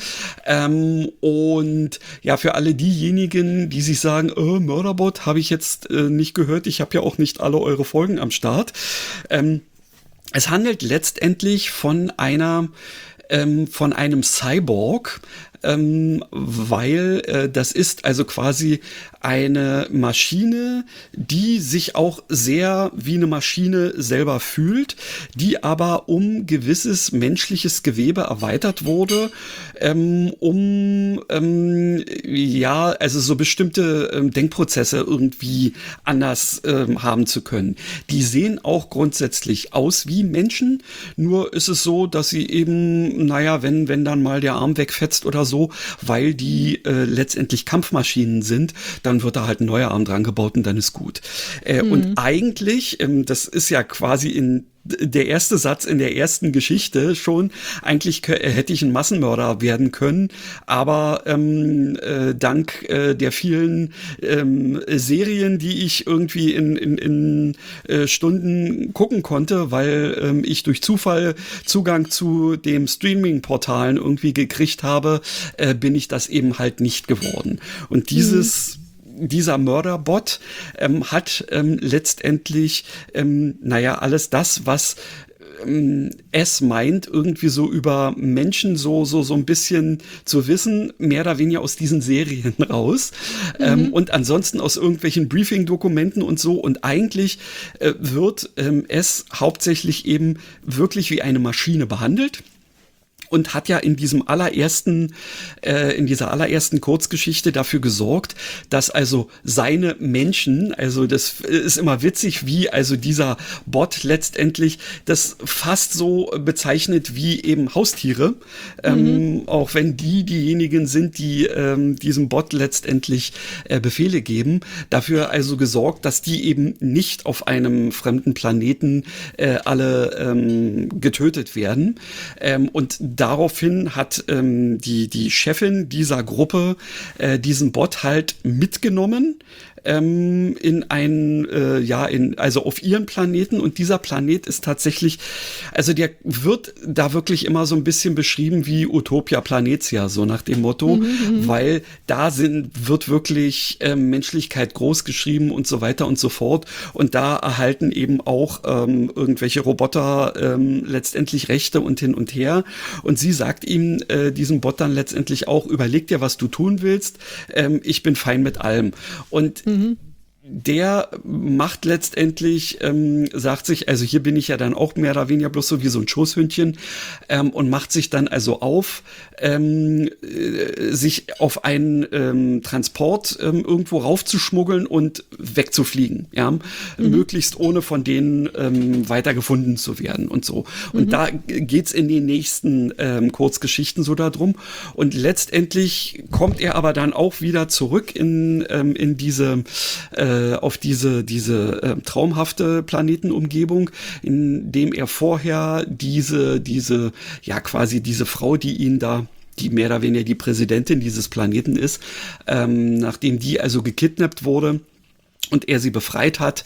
C: Ähm, und ja, für alle diejenigen, die sich sagen, oh, Murderbot habe ich jetzt äh, nicht gehört, ich habe ja auch nicht alle eure Folgen am Start. Ähm, es handelt letztendlich von einer ähm, von einem Cyborg, ähm, weil äh, das ist also quasi eine Maschine, die sich auch sehr wie eine Maschine selber fühlt, die aber um gewisses menschliches Gewebe erweitert wurde, ähm, um ähm, ja, also so bestimmte ähm, Denkprozesse irgendwie anders ähm, haben zu können. Die sehen auch grundsätzlich aus wie Menschen, nur ist es so, dass sie eben, naja, wenn, wenn dann mal der Arm wegfetzt oder so, weil die äh, letztendlich Kampfmaschinen sind, dann wird da halt ein neuer Arm dran gebaut und dann ist gut. Äh, mhm. Und eigentlich, ähm, das ist ja quasi in der erste Satz in der ersten Geschichte schon, eigentlich k- hätte ich ein Massenmörder werden können, aber ähm, äh, dank äh, der vielen ähm, Serien, die ich irgendwie in, in, in äh, Stunden gucken konnte, weil ähm, ich durch Zufall Zugang zu dem Streaming-Portalen irgendwie gekriegt habe, äh, bin ich das eben halt nicht geworden. Und dieses mhm. Dieser Mörderbot ähm, hat ähm, letztendlich, ähm, naja, alles das, was ähm, es meint, irgendwie so über Menschen so so so ein bisschen zu wissen, mehr oder weniger aus diesen Serien raus mhm. ähm, und ansonsten aus irgendwelchen Briefing-Dokumenten und so. Und eigentlich äh, wird ähm, es hauptsächlich eben wirklich wie eine Maschine behandelt. Und hat ja in diesem allerersten, äh, in dieser allerersten Kurzgeschichte dafür gesorgt, dass also seine Menschen, also das ist immer witzig, wie also dieser Bot letztendlich das fast so bezeichnet wie eben Haustiere, mhm. ähm, auch wenn die diejenigen sind, die ähm, diesem Bot letztendlich äh, Befehle geben, dafür also gesorgt, dass die eben nicht auf einem fremden Planeten äh, alle ähm, getötet werden. Ähm, und daraufhin hat ähm, die, die Chefin dieser Gruppe äh, diesen Bot halt mitgenommen ähm, in ein, äh, ja, in, also auf ihren Planeten. Und dieser Planet ist tatsächlich, also der wird da wirklich immer so ein bisschen beschrieben wie Utopia Planetia, so nach dem Motto, mhm, weil da sind, wird wirklich ähm, Menschlichkeit groß geschrieben und so weiter und so fort. Und da erhalten eben auch ähm, irgendwelche Roboter ähm, letztendlich Rechte und hin und her. Und sie sagt ihm, äh, diesem Bot dann letztendlich auch, überleg dir, was du tun willst. Ähm, ich bin fein mit allem. Und mhm. der macht letztendlich, ähm, sagt sich, also hier bin ich ja dann auch mehr oder weniger bloß so wie so ein Schoßhündchen ähm, und macht sich dann also auf, ähm, äh, sich auf einen ähm, Transport ähm, irgendwo raufzuschmuggeln und wegzufliegen, ja, mhm. möglichst ohne von denen ähm, weitergefunden zu werden und so. Und mhm. da geht's in den nächsten ähm, Kurzgeschichten so darum. Und letztendlich kommt er aber dann auch wieder zurück in, ähm, in diese äh, auf diese diese äh, traumhafte Planetenumgebung, in dem er vorher diese diese ja quasi diese Frau, die ihn da, die mehr oder weniger die Präsidentin dieses Planeten ist, ähm, nachdem die also gekidnappt wurde und er sie befreit hat,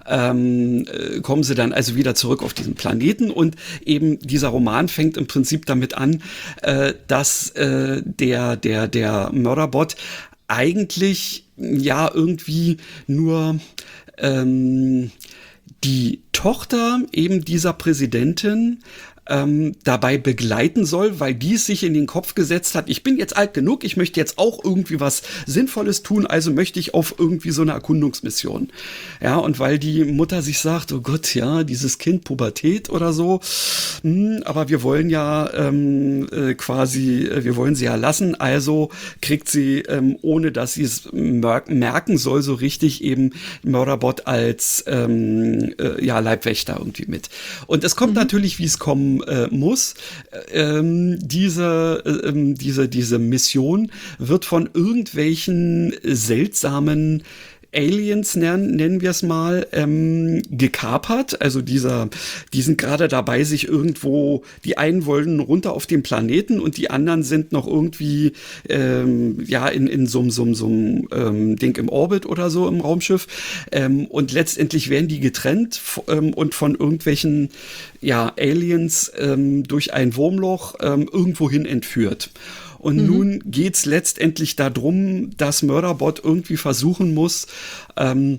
C: ähm, kommen sie dann also wieder zurück auf diesen Planeten. Und eben dieser Roman fängt im Prinzip damit an, äh, dass äh, der der der Mörderbot eigentlich ja irgendwie nur ähm, die Tochter eben dieser Präsidentin ähm, dabei begleiten soll, weil die es sich in den Kopf gesetzt hat, ich bin jetzt alt genug, ich möchte jetzt auch irgendwie was Sinnvolles tun, also möchte ich auf irgendwie so eine Erkundungsmission. Ja, und weil die Mutter sich sagt, oh Gott, ja, dieses Kind, Pubertät oder so, mh, aber wir wollen ja ähm, äh, quasi, äh, wir wollen sie ja lassen, also kriegt sie, ähm, ohne dass sie es mer- merken soll, so richtig eben Murderbot als ähm, äh, ja, Leibwächter irgendwie mit. Und es kommt mhm. natürlich, wie es kommen äh, muss. Ähm, diese, äh, diese, diese Mission wird von irgendwelchen seltsamen Aliens nennen, nennen wir es mal, ähm, gekapert. Also dieser, die sind gerade dabei, sich irgendwo, die einen wollen runter auf den Planeten und die anderen sind noch irgendwie ähm, ja in, in so, so, so einem ähm, Ding im Orbit oder so im Raumschiff. Ähm, und letztendlich werden die getrennt f- ähm, und von irgendwelchen ja, Aliens ähm, durch ein Wurmloch ähm, irgendwohin entführt. Und mhm. nun geht's letztendlich darum, dass Murderbot irgendwie versuchen muss, ähm,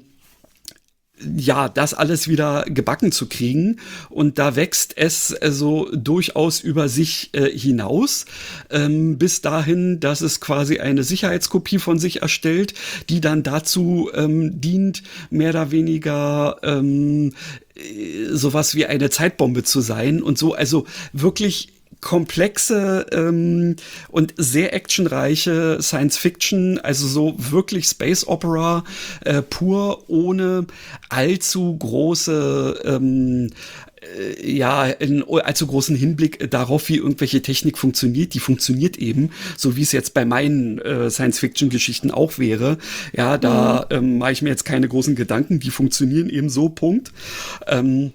C: ja, das alles wieder gebacken zu kriegen. Und da wächst es also durchaus über sich äh, hinaus, ähm, bis dahin, dass es quasi eine Sicherheitskopie von sich erstellt, die dann dazu ähm, dient, mehr oder weniger ähm, sowas wie eine Zeitbombe zu sein und so. Also wirklich komplexe ähm, und sehr actionreiche Science-Fiction, also so wirklich Space Opera äh, pur, ohne allzu große ähm, äh, ja, einen allzu großen Hinblick darauf, wie irgendwelche Technik funktioniert. Die funktioniert eben, so wie es jetzt bei meinen äh, Science-Fiction-Geschichten auch wäre. Ja, da mhm. ähm, mache ich mir jetzt keine großen Gedanken, die funktionieren eben so, Punkt. Ähm,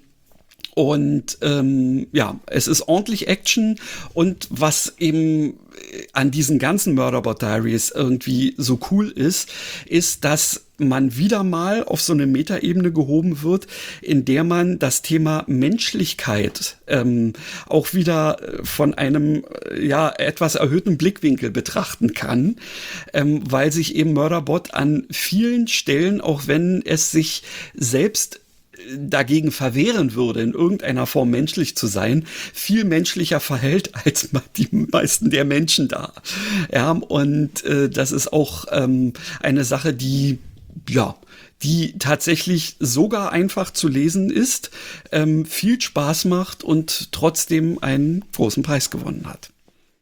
C: Und ähm, ja, es ist ordentlich Action und was eben an diesen ganzen Murderbot Diaries irgendwie so cool ist, ist, dass man wieder mal auf so eine Metaebene gehoben wird, in der man das Thema Menschlichkeit ähm, auch wieder von einem ja etwas erhöhten Blickwinkel betrachten kann, ähm, weil sich eben Murderbot an vielen Stellen, auch wenn es sich selbst dagegen verwehren würde, in irgendeiner Form menschlich zu sein, viel menschlicher verhält als die meisten der Menschen da. Ja, und äh, das ist auch ähm, eine Sache, die, ja, die tatsächlich sogar einfach zu lesen ist, ähm, viel Spaß macht und trotzdem einen großen Preis gewonnen hat.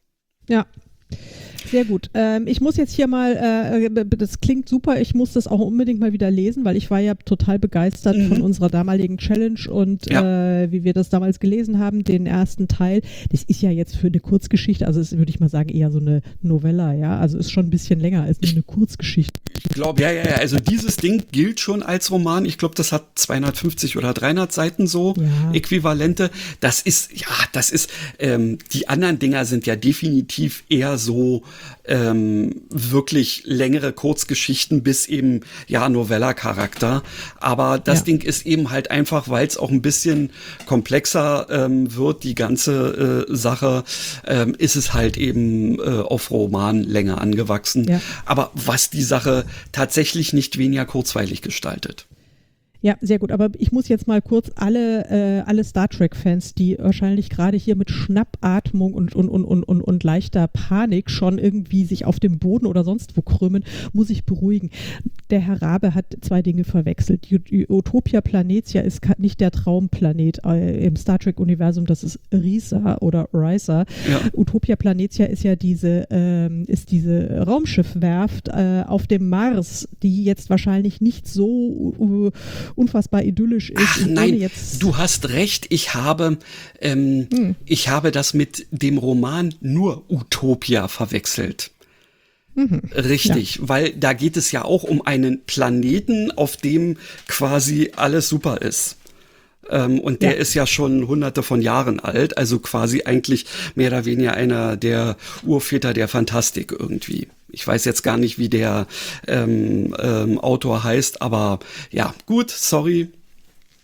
B: Ja. Sehr gut. Ähm, ich muss jetzt hier mal, äh, das klingt super, ich muss das auch unbedingt mal wieder lesen, weil ich war ja total begeistert mhm. von unserer damaligen Challenge und ja. äh, wie wir das damals gelesen haben, den ersten Teil. Das ist ja jetzt für eine Kurzgeschichte, also ist, würde ich mal sagen, eher so eine Novella, ja, also ist schon ein bisschen länger als nur eine Kurzgeschichte.
C: Ich glaube, ja, ja, ja, also dieses Ding gilt schon als Roman. Ich glaube, das hat zweihundertfünfzig oder dreihundert Seiten so, ja. Äquivalente. Das ist, ja, das ist, ähm, die anderen Dinger sind ja definitiv eher so ähm, wirklich längere Kurzgeschichten bis eben, ja, Novella-Charakter. Aber das ja. Ding ist eben halt einfach, weil es auch ein bisschen komplexer ähm, wird, die ganze äh, Sache, ähm, ist es halt eben äh, auf Romanlänge angewachsen. Ja. Aber was die Sache tatsächlich nicht weniger kurzweilig gestaltet.
B: Ja, sehr gut. Aber ich muss jetzt mal kurz alle, äh, alle Star Trek-Fans, die wahrscheinlich gerade hier mit Schnappatmung und, und, und, und, und, und leichter Panik schon irgendwie sich auf dem Boden oder sonst wo krümmen, muss ich beruhigen. Der Herr Rabe hat zwei Dinge verwechselt. Utopia Planitia ist nicht der Traumplanet äh, im Star Trek-Universum, das ist Risa oder Risa. Ja. Utopia Planitia ist ja diese, ähm, ist diese Raumschiffwerft äh, auf dem Mars, die jetzt wahrscheinlich nicht so uh, unfassbar idyllisch ist.
C: Ach nein, jetzt du hast recht, ich habe, ähm, hm. ich habe das mit dem Roman nur Utopia verwechselt. Mhm. Richtig, ja. Weil da geht es ja auch um einen Planeten, auf dem quasi alles super ist. Ähm, und der ja. ist ja schon hunderte von Jahren alt, also quasi eigentlich mehr oder weniger einer der Urväter der Fantastik irgendwie. Ich weiß jetzt gar nicht, wie der ähm, ähm, Autor heißt, aber ja, gut, sorry.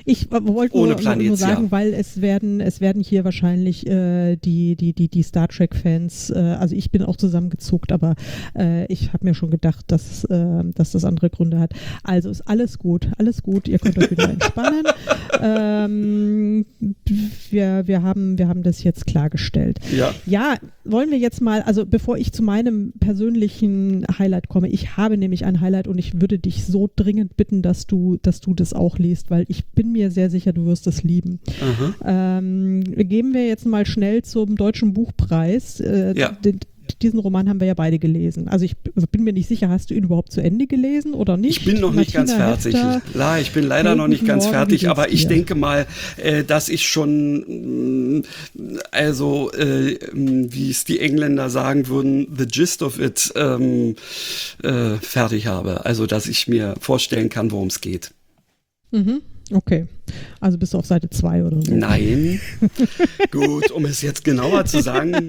B: Ich äh, wollte
C: Ohne
B: nur,
C: Planet,
B: nur sagen,
C: ja.
B: weil es werden, es werden hier wahrscheinlich äh, die, die, die, die Star Trek-Fans, äh, also ich bin auch zusammengezuckt, aber äh, ich habe mir schon gedacht, dass, äh, dass das andere Gründe hat. Also ist alles gut, alles gut, ihr könnt euch wieder entspannen. ähm, wir, wir, haben, wir haben das jetzt klargestellt.
C: Ja.
B: Ja, wollen wir jetzt mal, also bevor ich zu meinem persönlichen Highlight komme, ich habe nämlich ein Highlight und ich würde dich so dringend bitten, dass du, dass du das auch liest, weil ich bin mir sehr sicher, du wirst es lieben. Ähm, gehen wir jetzt mal schnell zum Deutschen Buchpreis. Äh,
C: Ja.
B: den, diesen Roman haben wir ja beide gelesen. Also ich bin mir nicht sicher, hast du ihn überhaupt zu Ende gelesen oder nicht?
C: Ich bin noch nicht
B: Martina
C: ganz fertig.
B: Hefter.
C: La, ich bin leider
B: Hey,
C: noch nicht
B: guten
C: ganz
B: Morgen, wie
C: fertig,
B: geht's
C: aber ich
B: dir?
C: denke mal, äh, dass ich schon, mh, also äh, mh, wie es die Engländer sagen würden, the gist of it ähm, äh, fertig habe. Also dass ich mir vorstellen kann, worum es geht.
B: Mhm. Okay, also bist du auf Seite zwei oder so.
C: Nein. Gut, um es jetzt genauer zu sagen.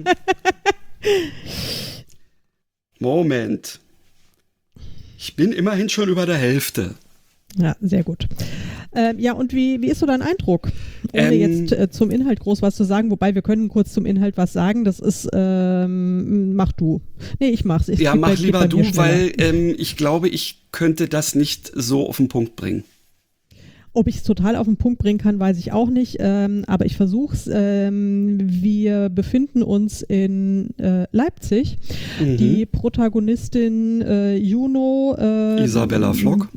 C: Moment. Ich bin immerhin schon über der Hälfte.
B: Ja, sehr gut. Ähm, ja, und wie, wie ist so dein Eindruck? Ohne
C: Ähm,
B: jetzt äh, zum Inhalt groß was zu sagen, wobei wir können kurz zum Inhalt was sagen. Das ist, ähm, mach du. Nee, ich mach's. Ich
C: Ja,
B: geb bei-
C: mach
B: geb
C: lieber
B: bei mir
C: du,
B: schneller.
C: weil ähm, ich glaube, ich könnte das nicht so auf den Punkt bringen.
B: Ob ich es total auf den Punkt bringen kann, weiß ich auch nicht, ähm, aber ich versuche es. Ähm, wir befinden uns in äh, Leipzig.
C: Mhm.
B: Die Protagonistin äh, Juno. Äh,
C: Isabella Flock.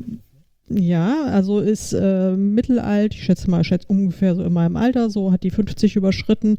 B: Ja, also ist äh, mittelalt, ich schätze mal, ich schätze ungefähr so in meinem Alter, so hat die fünfzig überschritten,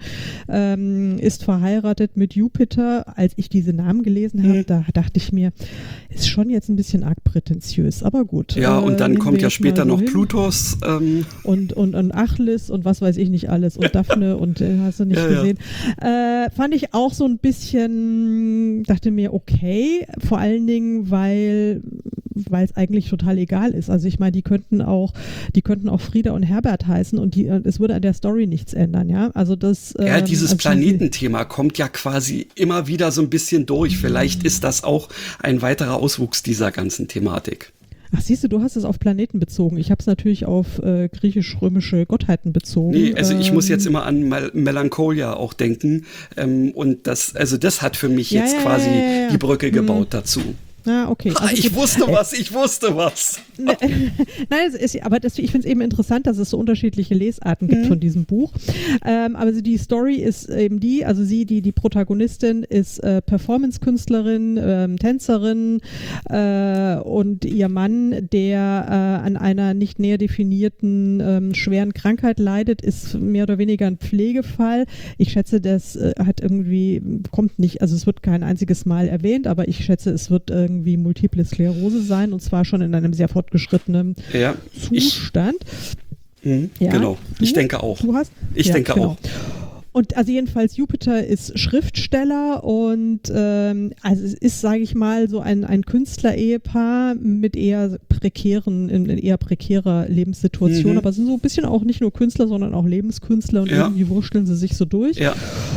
B: ähm, ist verheiratet mit Jupiter. Als ich diese Namen gelesen habe,
C: Mhm.
B: da dachte ich mir, ist schon jetzt ein bisschen arg prätentiös, aber gut.
C: Ja,
B: äh,
C: und dann
B: nehmen
C: kommt
B: wir
C: ja
B: jetzt
C: später
B: mal so
C: noch
B: hin.
C: Plutos. Ähm,
B: Und, und, und Achilles und was weiß ich nicht alles und Daphne und äh, hast du nicht
C: Ja, ja.
B: gesehen. Äh, fand ich auch so ein bisschen, dachte mir, okay, vor allen Dingen, weil weil es eigentlich total egal ist. Also ich meine, die könnten auch, die könnten auch Frieda und Herbert heißen und die, es würde an der Story nichts ändern, ja. Also das
C: ja,
B: ähm,
C: dieses
B: also
C: Planetenthema kommt ja quasi immer wieder so ein bisschen durch. Vielleicht ist das auch ein weiterer Auswuchs dieser ganzen Thematik.
B: Ach, siehst du, du hast es auf Planeten bezogen. Ich habe es natürlich auf äh, griechisch-römische Gottheiten bezogen.
C: Nee, also ich
B: ähm,
C: muss jetzt immer an Mel Melancholia auch denken. Ähm, und das, also das hat für mich
B: Ja,
C: jetzt
B: ja,
C: quasi
B: ja, ja, ja.
C: die Brücke
B: Hm.
C: gebaut dazu.
B: Ah, okay.
C: Ah,
B: Also
C: ich
B: gut.
C: wusste was, ich wusste was.
B: Ne, Nein, es ist, aber das, ich finde es eben interessant, dass es so unterschiedliche Lesarten gibt
C: Mhm.
B: von diesem Buch. Ähm, aber die Story ist eben die, also sie, die, die Protagonistin, ist äh, Performance-Künstlerin, ähm, Tänzerin äh, und ihr Mann, der äh, an einer nicht näher definierten ähm, schweren Krankheit leidet, ist mehr oder weniger ein Pflegefall. Ich schätze, das äh, hat irgendwie, kommt nicht, also es wird kein einziges Mal erwähnt, aber ich schätze, es wird irgendwie Multiple Sklerose sein und zwar schon in einem sehr fortgeschrittenen
C: Ja, ich,
B: Zustand.
C: hm,
B: Ja,
C: genau.
B: du?
C: Ich denke auch.
B: Du hast?
C: Ich
B: Ja,
C: denke
B: genau.
C: auch.
B: Und also jedenfalls Jupiter ist Schriftsteller und ähm, also es ist, sage ich mal, so ein, ein Künstler-Ehepaar mit eher prekären, in, in eher prekärer Lebenssituation,
C: Mhm.
B: aber sind so ein bisschen auch nicht nur Künstler, sondern auch Lebenskünstler und
C: Ja.
B: irgendwie wurschteln sie sich so durch.
C: Ja.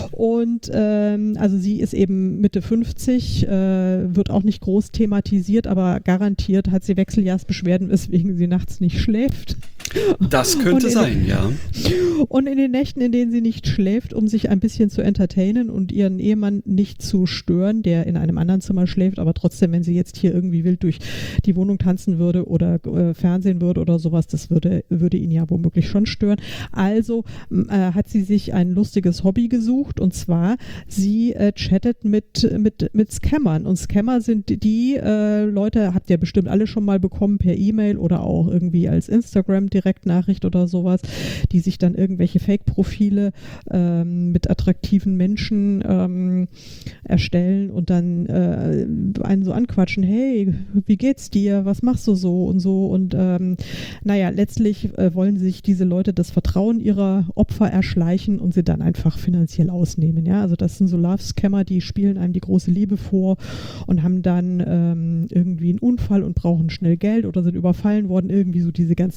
B: Und ähm, also sie ist eben Mitte fünfzig, äh, wird auch nicht groß thematisiert, aber garantiert hat sie Wechseljahrsbeschwerden, weswegen sie nachts nicht schläft.
C: Das
B: Und
C: könnte
B: in-
C: sein, ja.
B: Und in den Nächten, in denen sie nicht schläft, um sich ein bisschen zu entertainen und ihren Ehemann nicht zu stören, der in einem anderen Zimmer schläft, aber trotzdem, wenn sie jetzt hier irgendwie wild durch die Wohnung tanzen würde oder äh, Fernsehen würde oder sowas, das würde, würde ihn ja womöglich schon stören. Also m, äh, hat sie sich ein lustiges Hobby gesucht und zwar, sie äh, chattet mit, mit, mit Scammern. Und Scammer sind die äh, Leute, habt ihr bestimmt alle schon mal bekommen per E-Mail oder auch irgendwie als Instagram-Direktnachricht oder sowas, die sich dann irgendwelche Fake-Profile ähm, mit attraktiven Menschen ähm, erstellen und dann äh, einen so anquatschen, hey, wie geht's dir, was machst du so und so und ähm, naja, letztlich äh, wollen sich diese Leute das Vertrauen ihrer Opfer erschleichen und sie dann einfach finanziell ausnehmen, ja, also das sind so Love-Scammer, die spielen einem die große Liebe vor und haben dann ähm, irgendwie einen Unfall und brauchen schnell Geld oder sind überfallen worden, irgendwie so diese ganzen Spielereien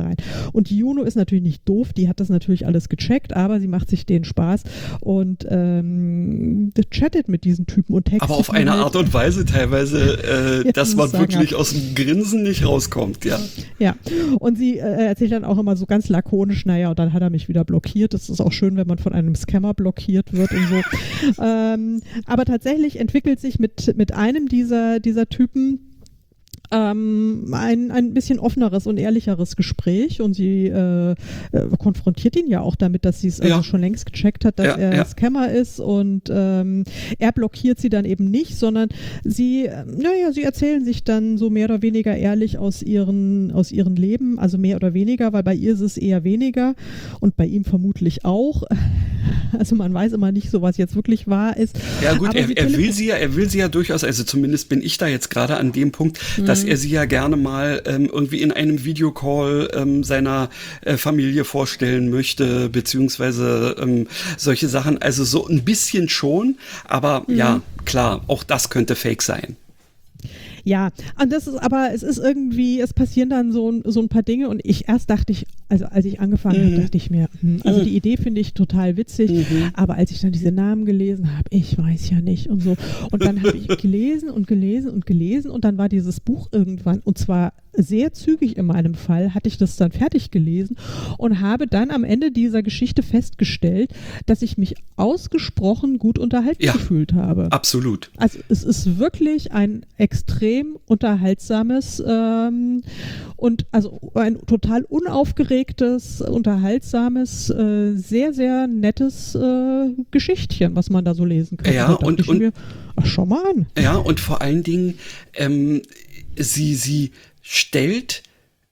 B: rein. Und die Juno ist natürlich nicht doof, die hat das natürlich alles gecheckt, aber sie macht sich den Spaß und ähm, chattet mit diesen Typen und textet.
C: Aber auf eine
B: halt,
C: Art und Weise teilweise, äh, dass man wirklich
B: ab.
C: aus dem Grinsen nicht rauskommt, ja.
B: Ja, und sie äh, erzählt dann auch immer so ganz lakonisch, naja, und dann hat er mich wieder blockiert. Das ist auch schön, wenn man von einem Scammer blockiert wird und so. ähm, aber tatsächlich entwickelt sich mit, mit einem dieser, dieser Typen Ähm, ein, ein bisschen offeneres und ehrlicheres Gespräch und sie äh, äh, konfrontiert ihn ja auch damit, dass sie es also
C: ja.
B: schon längst gecheckt hat, dass
C: ja,
B: er
C: ja.
B: Scammer ist und ähm, er blockiert sie dann eben nicht, sondern sie, äh, naja, sie erzählen sich dann so mehr oder weniger ehrlich aus ihren, aus ihren Leben, also mehr oder weniger, weil bei ihr ist es eher weniger und bei ihm vermutlich auch. Also man weiß immer nicht so, was jetzt wirklich wahr ist.
C: Ja gut,
B: Aber
C: er,
B: sie
C: er will
B: telefon-
C: sie ja, er will sie ja durchaus, also zumindest bin ich da jetzt gerade an dem Punkt, mhm. dass er sie ja gerne mal ähm, irgendwie in einem Videocall ähm, seiner äh, Familie vorstellen möchte, beziehungsweise ähm, solche Sachen. Also so ein bisschen schon, aber mhm. ja, klar, auch das könnte Fake sein.
B: Ja, und das ist aber, es ist irgendwie, es passieren dann so, so ein paar Dinge und ich erst dachte ich, also als ich angefangen
C: mhm.
B: habe, dachte ich mir, hm, also die Idee finde ich total witzig, mhm. aber als ich dann diese Namen gelesen habe, ich weiß ja nicht und so. Und dann habe ich gelesen und gelesen und gelesen und dann war dieses Buch irgendwann, und zwar sehr zügig in meinem Fall, hatte ich das dann fertig gelesen und habe dann am Ende dieser Geschichte festgestellt, dass ich mich ausgesprochen gut unterhalten
C: ja,
B: gefühlt habe.
C: Absolut.
B: Also es ist wirklich ein extrem unterhaltsames ähm, und also ein total unaufgeregtes, unterhaltsames, äh, sehr, sehr nettes äh, Geschichtchen, was man da so lesen kann.
C: Ja,
B: da
C: und, und
B: mir, ach, schau mal an.
C: Ja, und vor allen Dingen, ähm, sie, sie stellt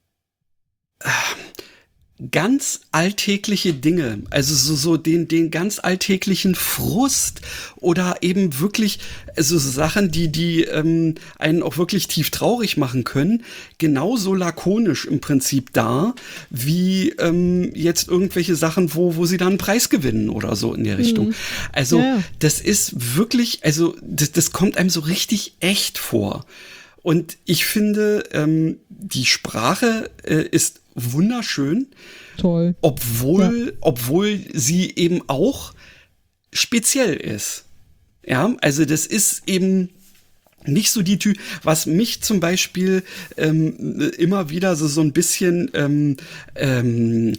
C: äh, ganz alltägliche Dinge, also so, so den, den ganz alltäglichen Frust oder eben wirklich also Sachen, die, die ähm, einen auch wirklich tief traurig machen können, genauso lakonisch im Prinzip da, wie ähm, jetzt irgendwelche Sachen, wo, wo sie dann einen Preis gewinnen oder so in der Richtung. Mhm. Also ja. das ist wirklich, also das, das kommt einem so richtig echt vor. Und ich finde, ähm, die Sprache äh, ist wunderschön.
B: Toll.
C: Obwohl,
B: ja.
C: obwohl sie eben auch speziell ist. Ja, also das ist eben nicht so die Typ, was mich zum Beispiel ähm, immer wieder so, so ein bisschen ähm, ähm,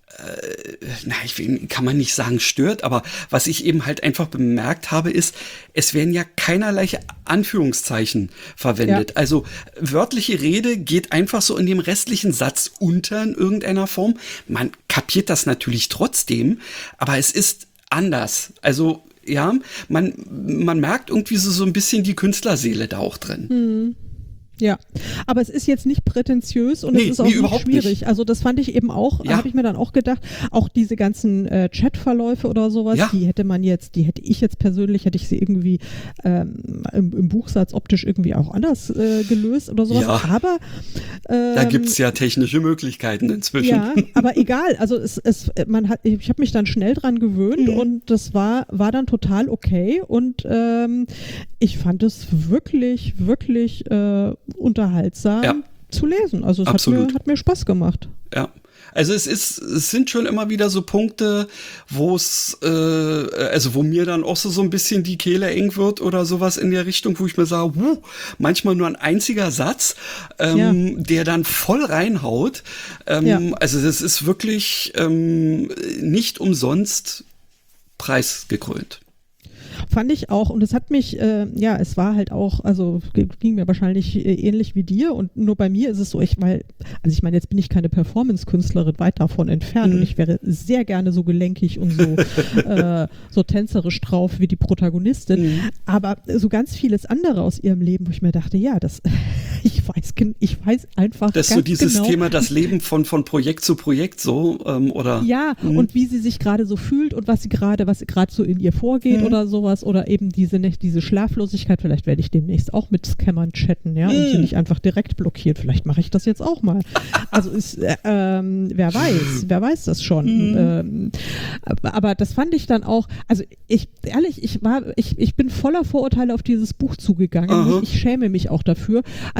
C: na, ich will, kann man nicht sagen stört, aber was ich eben halt einfach bemerkt habe, ist, es werden ja keinerlei Anführungszeichen verwendet. Ja. Also wörtliche Rede geht einfach so in dem restlichen Satz unter in irgendeiner Form. Man kapiert das natürlich trotzdem, aber es ist anders. Also ja, man, man merkt irgendwie so, so ein bisschen die Künstlerseele da auch drin.
B: Hm. Ja, aber es ist jetzt nicht prätentiös und nee, es ist auch
C: nee,
B: nicht schwierig.
C: Nicht.
B: Also das fand ich eben auch, ja. habe ich mir dann auch gedacht, auch diese ganzen äh, Chatverläufe oder sowas, ja. die hätte man jetzt, die hätte ich jetzt persönlich, hätte ich sie irgendwie ähm, im, im Buchsatz optisch irgendwie auch anders äh, gelöst oder sowas.
C: Ja.
B: Aber ähm,
C: da gibt es ja technische Möglichkeiten inzwischen.
B: Ja, aber egal. Also es, es, man hat, ich habe mich dann schnell dran gewöhnt mhm. und das war, war dann total okay und ähm, ich fand es wirklich, wirklich äh, unterhaltsam ja. zu lesen. Also es hat mir, hat mir Spaß gemacht.
C: Ja. Also es ist, es sind schon immer wieder so Punkte, wo es, äh, also wo mir dann auch so, so ein bisschen die Kehle eng wird oder sowas in der Richtung, wo ich mir sage, wuh, manchmal nur ein einziger Satz, ähm, ja. der dann voll reinhaut. Ähm, ja. Also das ist wirklich ähm, nicht umsonst preisgekrönt.
B: Fand ich auch und es hat mich, äh, ja, es war halt auch, also ging mir wahrscheinlich äh, ähnlich wie dir und nur bei mir ist es so, ich weil, also ich meine, jetzt bin ich keine Performance-Künstlerin, weit davon entfernt mhm. und ich wäre sehr gerne so gelenkig und so, äh, so tänzerisch drauf wie die Protagonistin, mhm. aber so ganz vieles andere aus ihrem Leben, wo ich mir dachte, ja, das, ich weiß, ich weiß einfach
C: Das ist so dieses genau, Thema, das Leben von, von Projekt zu Projekt so, ähm, oder?
B: Ja, mhm. und wie sie sich gerade so fühlt und was sie gerade, was gerade so in ihr vorgeht mhm. oder sowas. Oder eben diese, diese Schlaflosigkeit, vielleicht werde ich demnächst auch mit Scammern chatten, ja, mm. und sie nicht einfach direkt blockiert. Vielleicht mache ich das jetzt auch mal. Also ist, äh, ähm, wer weiß, wer weiß das schon. Mm. Ähm, aber das fand ich dann auch, also ich, ehrlich, ich war, ich, ich bin voller Vorurteile auf dieses Buch zugegangen. Ich, ich schäme mich auch dafür. Also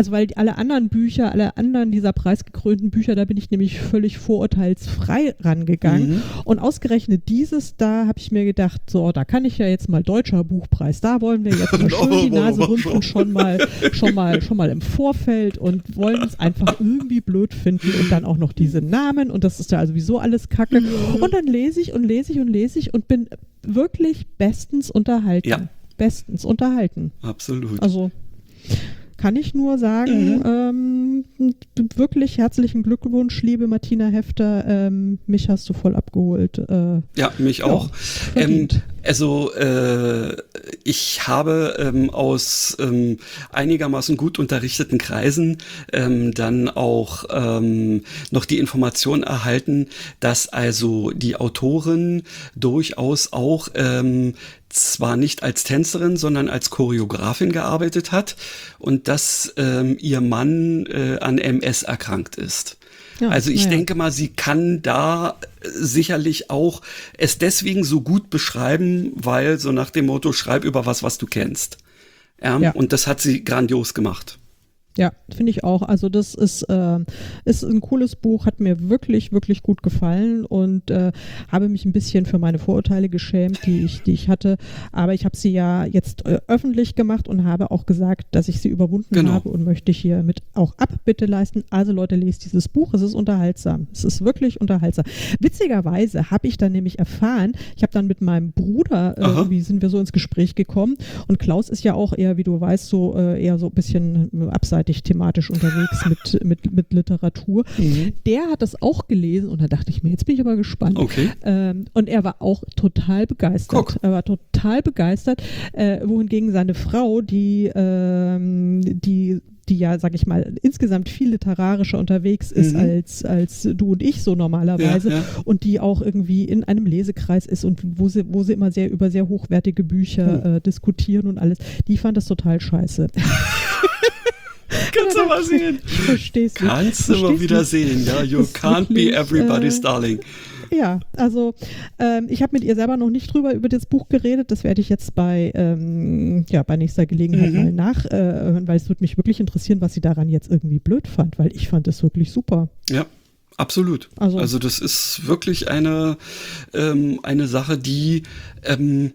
B: Also weil alle anderen Bücher, alle anderen dieser preisgekrönten Bücher, da bin ich nämlich völlig vorurteilsfrei rangegangen. Mhm. Und ausgerechnet dieses, da habe ich mir gedacht, so, da kann ich ja jetzt mal deutscher Buchpreis, da wollen wir jetzt mal schön die Nase rümpfen, schon mal, schon mal, schon mal im Vorfeld und wollen es einfach irgendwie blöd finden und dann auch noch diese Namen und das ist ja also sowieso alles Kacke. Und dann lese ich und lese ich und lese ich und bin wirklich bestens unterhalten. Ja. Bestens unterhalten.
C: Absolut.
B: Also kann ich nur sagen, mhm. ähm, wirklich herzlichen Glückwunsch, liebe Martina Hefter, ähm, mich hast du voll abgeholt. Äh,
C: ja, mich auch. Ja, ähm, also äh, ich habe ähm, aus ähm, einigermaßen gut unterrichteten Kreisen ähm, dann auch ähm, noch die Information erhalten, dass also die Autorin durchaus auch ähm, zwar nicht als Tänzerin, sondern als Choreografin gearbeitet hat und dass ähm, ihr Mann äh, an M S erkrankt ist. Ja, also ich ja. denke mal, sie kann da sicherlich auch es deswegen so gut beschreiben, weil so nach dem Motto, schreib über was, was du kennst. Ja, ja. Und das hat sie grandios gemacht.
B: Ja, finde ich auch. Also das ist, äh, ist ein cooles Buch, hat mir wirklich, wirklich gut gefallen und äh, habe mich ein bisschen für meine Vorurteile geschämt, die ich, die ich hatte. Aber ich habe sie ja jetzt äh, öffentlich gemacht und habe auch gesagt, dass ich sie überwunden genau. habe und möchte hiermit auch Abbitte leisten. Also Leute, lest dieses Buch, es ist unterhaltsam. Es ist wirklich unterhaltsam. Witzigerweise habe ich dann nämlich erfahren, ich habe dann mit meinem Bruder, äh, irgendwie sind wir so ins Gespräch gekommen und Klaus ist ja auch eher, wie du weißt, so äh, eher so ein bisschen abseits thematisch unterwegs mit, mit, mit Literatur. Mhm. Der hat das auch gelesen und da dachte ich mir, jetzt bin ich aber gespannt.
C: Okay.
B: Ähm, und er war auch total begeistert. Guck. Er war total begeistert, äh, wohingegen seine Frau, die, ähm, die die ja, sag ich mal, insgesamt viel literarischer unterwegs ist mhm. als, als du und ich so normalerweise ja, ja. und die auch irgendwie in einem Lesekreis ist und wo sie, wo sie immer sehr über sehr hochwertige Bücher mhm. äh, diskutieren und alles, die fand das total scheiße.
C: Kannst du mal sehen.
B: Ich versteh's nicht.
C: Kannst du mal wieder nicht. Sehen, ja. You das can't wirklich, be everybody's äh, darling.
B: Ja, also ähm, ich habe mit ihr selber noch nicht drüber über das Buch geredet. Das werde ich jetzt bei, ähm, ja, bei nächster Gelegenheit mhm. mal nachhören, äh, weil es würde mich wirklich interessieren, was sie daran jetzt irgendwie blöd fand, weil ich fand es wirklich super.
C: Ja. Absolut. Also, also das ist wirklich eine, ähm, eine Sache, die ähm,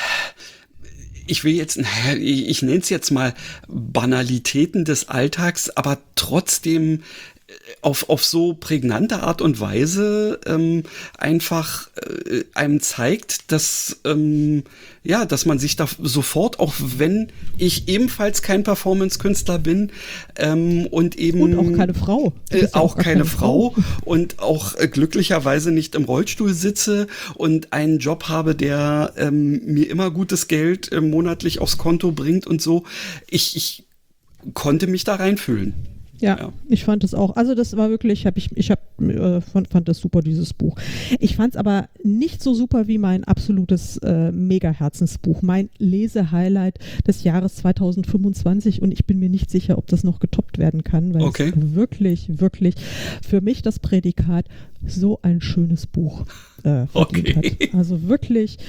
C: ich will jetzt, ich, ich nenne es jetzt mal Banalitäten des Alltags, aber trotzdem auf, auf so prägnante Art und Weise ähm, einfach äh, einem zeigt, dass, ähm, ja, dass man sich da sofort, auch wenn ich ebenfalls kein Performance-Künstler bin ähm, und eben
B: und auch keine Frau.
C: Äh, auch, ja auch keine, keine Frau, Frau und auch äh, glücklicherweise nicht im Rollstuhl sitze und einen Job habe, der ähm, mir immer gutes Geld äh, monatlich aufs Konto bringt und so. Ich, ich konnte mich da reinfühlen.
B: Ja, ja, ich fand es auch. Also das war wirklich, hab ich, ich hab, äh, fand, fand das super, dieses Buch. Ich fand es aber nicht so super wie mein absolutes äh, Mega-Herzensbuch, mein Lese-Highlight des Jahres zwanzig fünfundzwanzig und ich bin mir nicht sicher, ob das noch getoppt werden kann, weil okay. es wirklich, wirklich für mich das Prädikat so ein schönes Buch äh, verdient okay. hat. Also wirklich.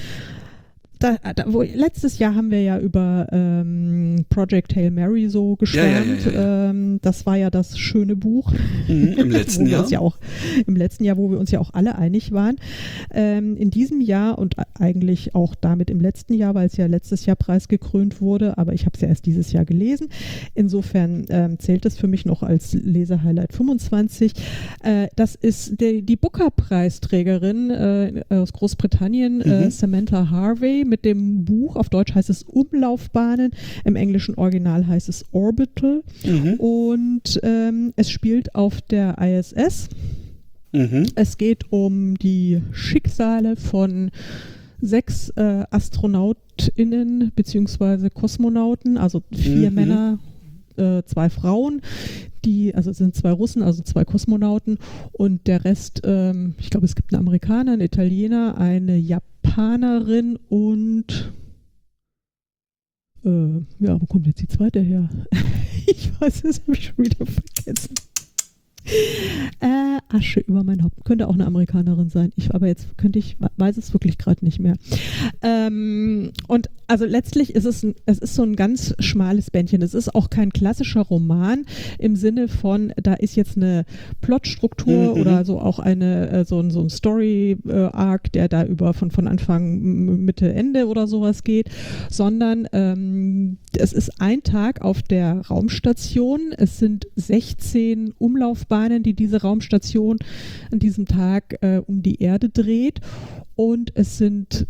B: Da, da, wo, letztes Jahr haben wir ja über ähm, Project Hail Mary so geschwärmt. Ja, ja, ja, ja. Ähm, das war ja das schöne Buch.
C: Mhm, im letzten Jahr.
B: Ja auch, Im letzten Jahr, wo wir uns ja auch alle einig waren. Ähm, in diesem Jahr und eigentlich auch damit im letzten Jahr, weil es ja letztes Jahr preisgekrönt wurde, aber ich habe es ja erst dieses Jahr gelesen. Insofern ähm, zählt es für mich noch als Lesehighlight fünfundzwanzig. Äh, das ist die, die Booker-Preisträgerin äh, aus Großbritannien, mhm. äh, Samantha Harvey, mit dem Buch, auf Deutsch heißt es Umlaufbahnen, im englischen Original heißt es Orbital mhm. und ähm, es spielt auf der I S S. Mhm. Es geht um die Schicksale von sechs äh, AstronautInnen beziehungsweise Kosmonauten, also vier mhm. Männer, äh, zwei Frauen, die, also es sind zwei Russen, also zwei Kosmonauten und der Rest, ähm, ich glaube, es gibt einen Amerikaner, einen Italiener, eine Japanerin und äh, ja, wo kommt jetzt die zweite her? Ich weiß es, habe ich schon wieder vergessen. Äh, Asche über mein Haupt. Könnte auch eine Amerikanerin sein. Ich, aber jetzt könnte ich, weiß es wirklich gerade nicht mehr. Ähm, und also letztlich ist es, ein, es ist so ein ganz schmales Bändchen. Es ist auch kein klassischer Roman im Sinne von, da ist jetzt eine Plotstruktur mhm. oder so auch eine, so ein, so ein Story-Arc, der da über von, von Anfang, Mitte, Ende oder sowas geht, sondern ähm, es ist ein Tag auf der Raumstation. Es sind sechzehn Umlaufbahnen, die diese Raumstation an diesem Tag äh, um die Erde dreht. Und es sind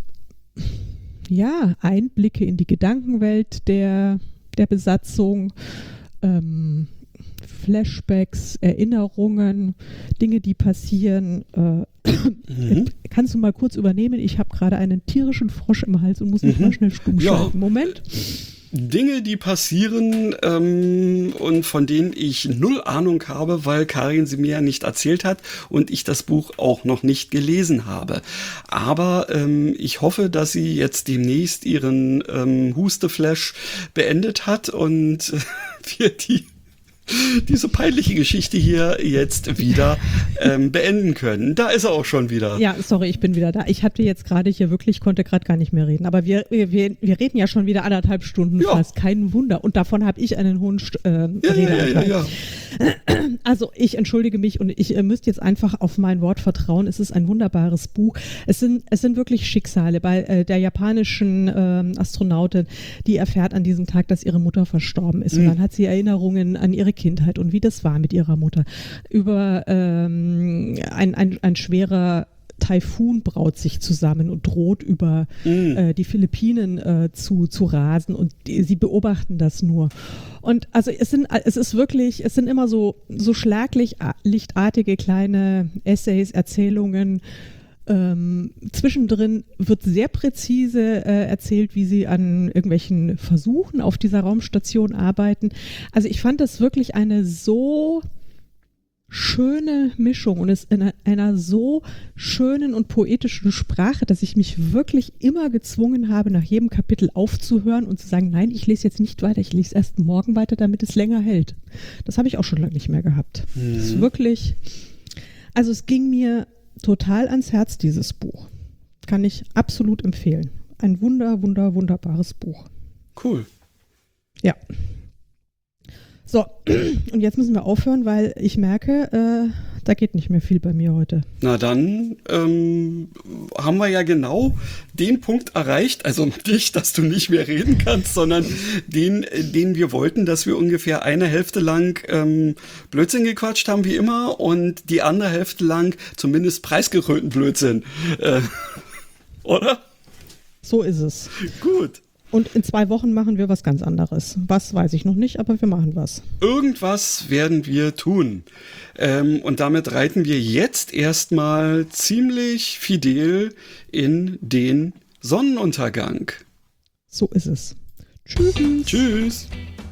B: ja Einblicke in die Gedankenwelt der, der Besatzung, ähm, Flashbacks, Erinnerungen, Dinge, die passieren. Äh, mhm. Kannst du mal kurz übernehmen? Ich habe gerade einen tierischen Frosch im Hals und muss mich mhm. mal schnell stumm schalten. Ja. Moment.
C: Dinge, die passieren ähm, und von denen ich null Ahnung habe, weil Karin sie mir ja nicht erzählt hat und ich das Buch auch noch nicht gelesen habe. Aber ähm, ich hoffe, dass sie jetzt demnächst ihren ähm, Husteflash beendet hat und äh, wir die diese peinliche Geschichte hier jetzt wieder ähm, beenden können. Da ist er auch schon wieder.
B: Ja, sorry, ich bin wieder da. Ich hatte jetzt gerade hier wirklich, konnte gerade gar nicht mehr reden. Aber wir, wir, wir reden ja schon wieder anderthalb Stunden ja. fast. Kein Wunder. Und davon habe ich einen hohen äh,
C: ja, Redeanteil. Ja, ja,
B: ja. Also ich entschuldige mich und ich äh, müsst jetzt einfach auf mein Wort vertrauen. Es ist ein wunderbares Buch. Es sind, es sind wirklich Schicksale. Bei äh, der japanischen äh, Astronautin, die erfährt an diesem Tag, dass ihre Mutter verstorben ist. Mhm. Und dann hat sie Erinnerungen an ihre Kindheit und wie das war mit ihrer Mutter. Über ähm, ein, ein, ein schwerer Taifun braut sich zusammen und droht über mm. äh, die Philippinen äh, zu, zu rasen und die, sie beobachten das nur. Und also es sind, es ist wirklich, es sind immer so, so schlaglichtartige kleine Essays, Erzählungen. Ähm, zwischendrin wird sehr präzise äh, erzählt, wie sie an irgendwelchen Versuchen auf dieser Raumstation arbeiten. Also ich fand das wirklich eine so schöne Mischung und es in einer so schönen und poetischen Sprache, dass ich mich wirklich immer gezwungen habe, nach jedem Kapitel aufzuhören und zu sagen, nein, ich lese jetzt nicht weiter, ich lese erst morgen weiter, damit es länger hält. Das habe ich auch schon lange nicht mehr gehabt. Mhm. Das ist wirklich, also es ging mir total ans Herz, dieses Buch. Kann ich absolut empfehlen. Ein wunder, wunder, wunderbares Buch.
C: Cool.
B: Ja. So, und jetzt müssen wir aufhören, weil ich merke, äh, da geht nicht mehr viel bei mir heute.
C: Na dann ähm, haben wir ja genau den Punkt erreicht, also nicht, dass du nicht mehr reden kannst, sondern den, den wir wollten, dass wir ungefähr eine Hälfte lang ähm, Blödsinn gequatscht haben, wie immer, und die andere Hälfte lang zumindest preisgekrönten Blödsinn. Äh, oder?
B: So ist es.
C: Gut.
B: Und in zwei Wochen machen wir was ganz anderes. Was, weiß ich noch nicht, aber wir machen was.
C: Irgendwas werden wir tun. Ähm, und damit reiten wir jetzt erstmal ziemlich fidel in den Sonnenuntergang.
B: So ist es. Tschüss.
C: Tschüss.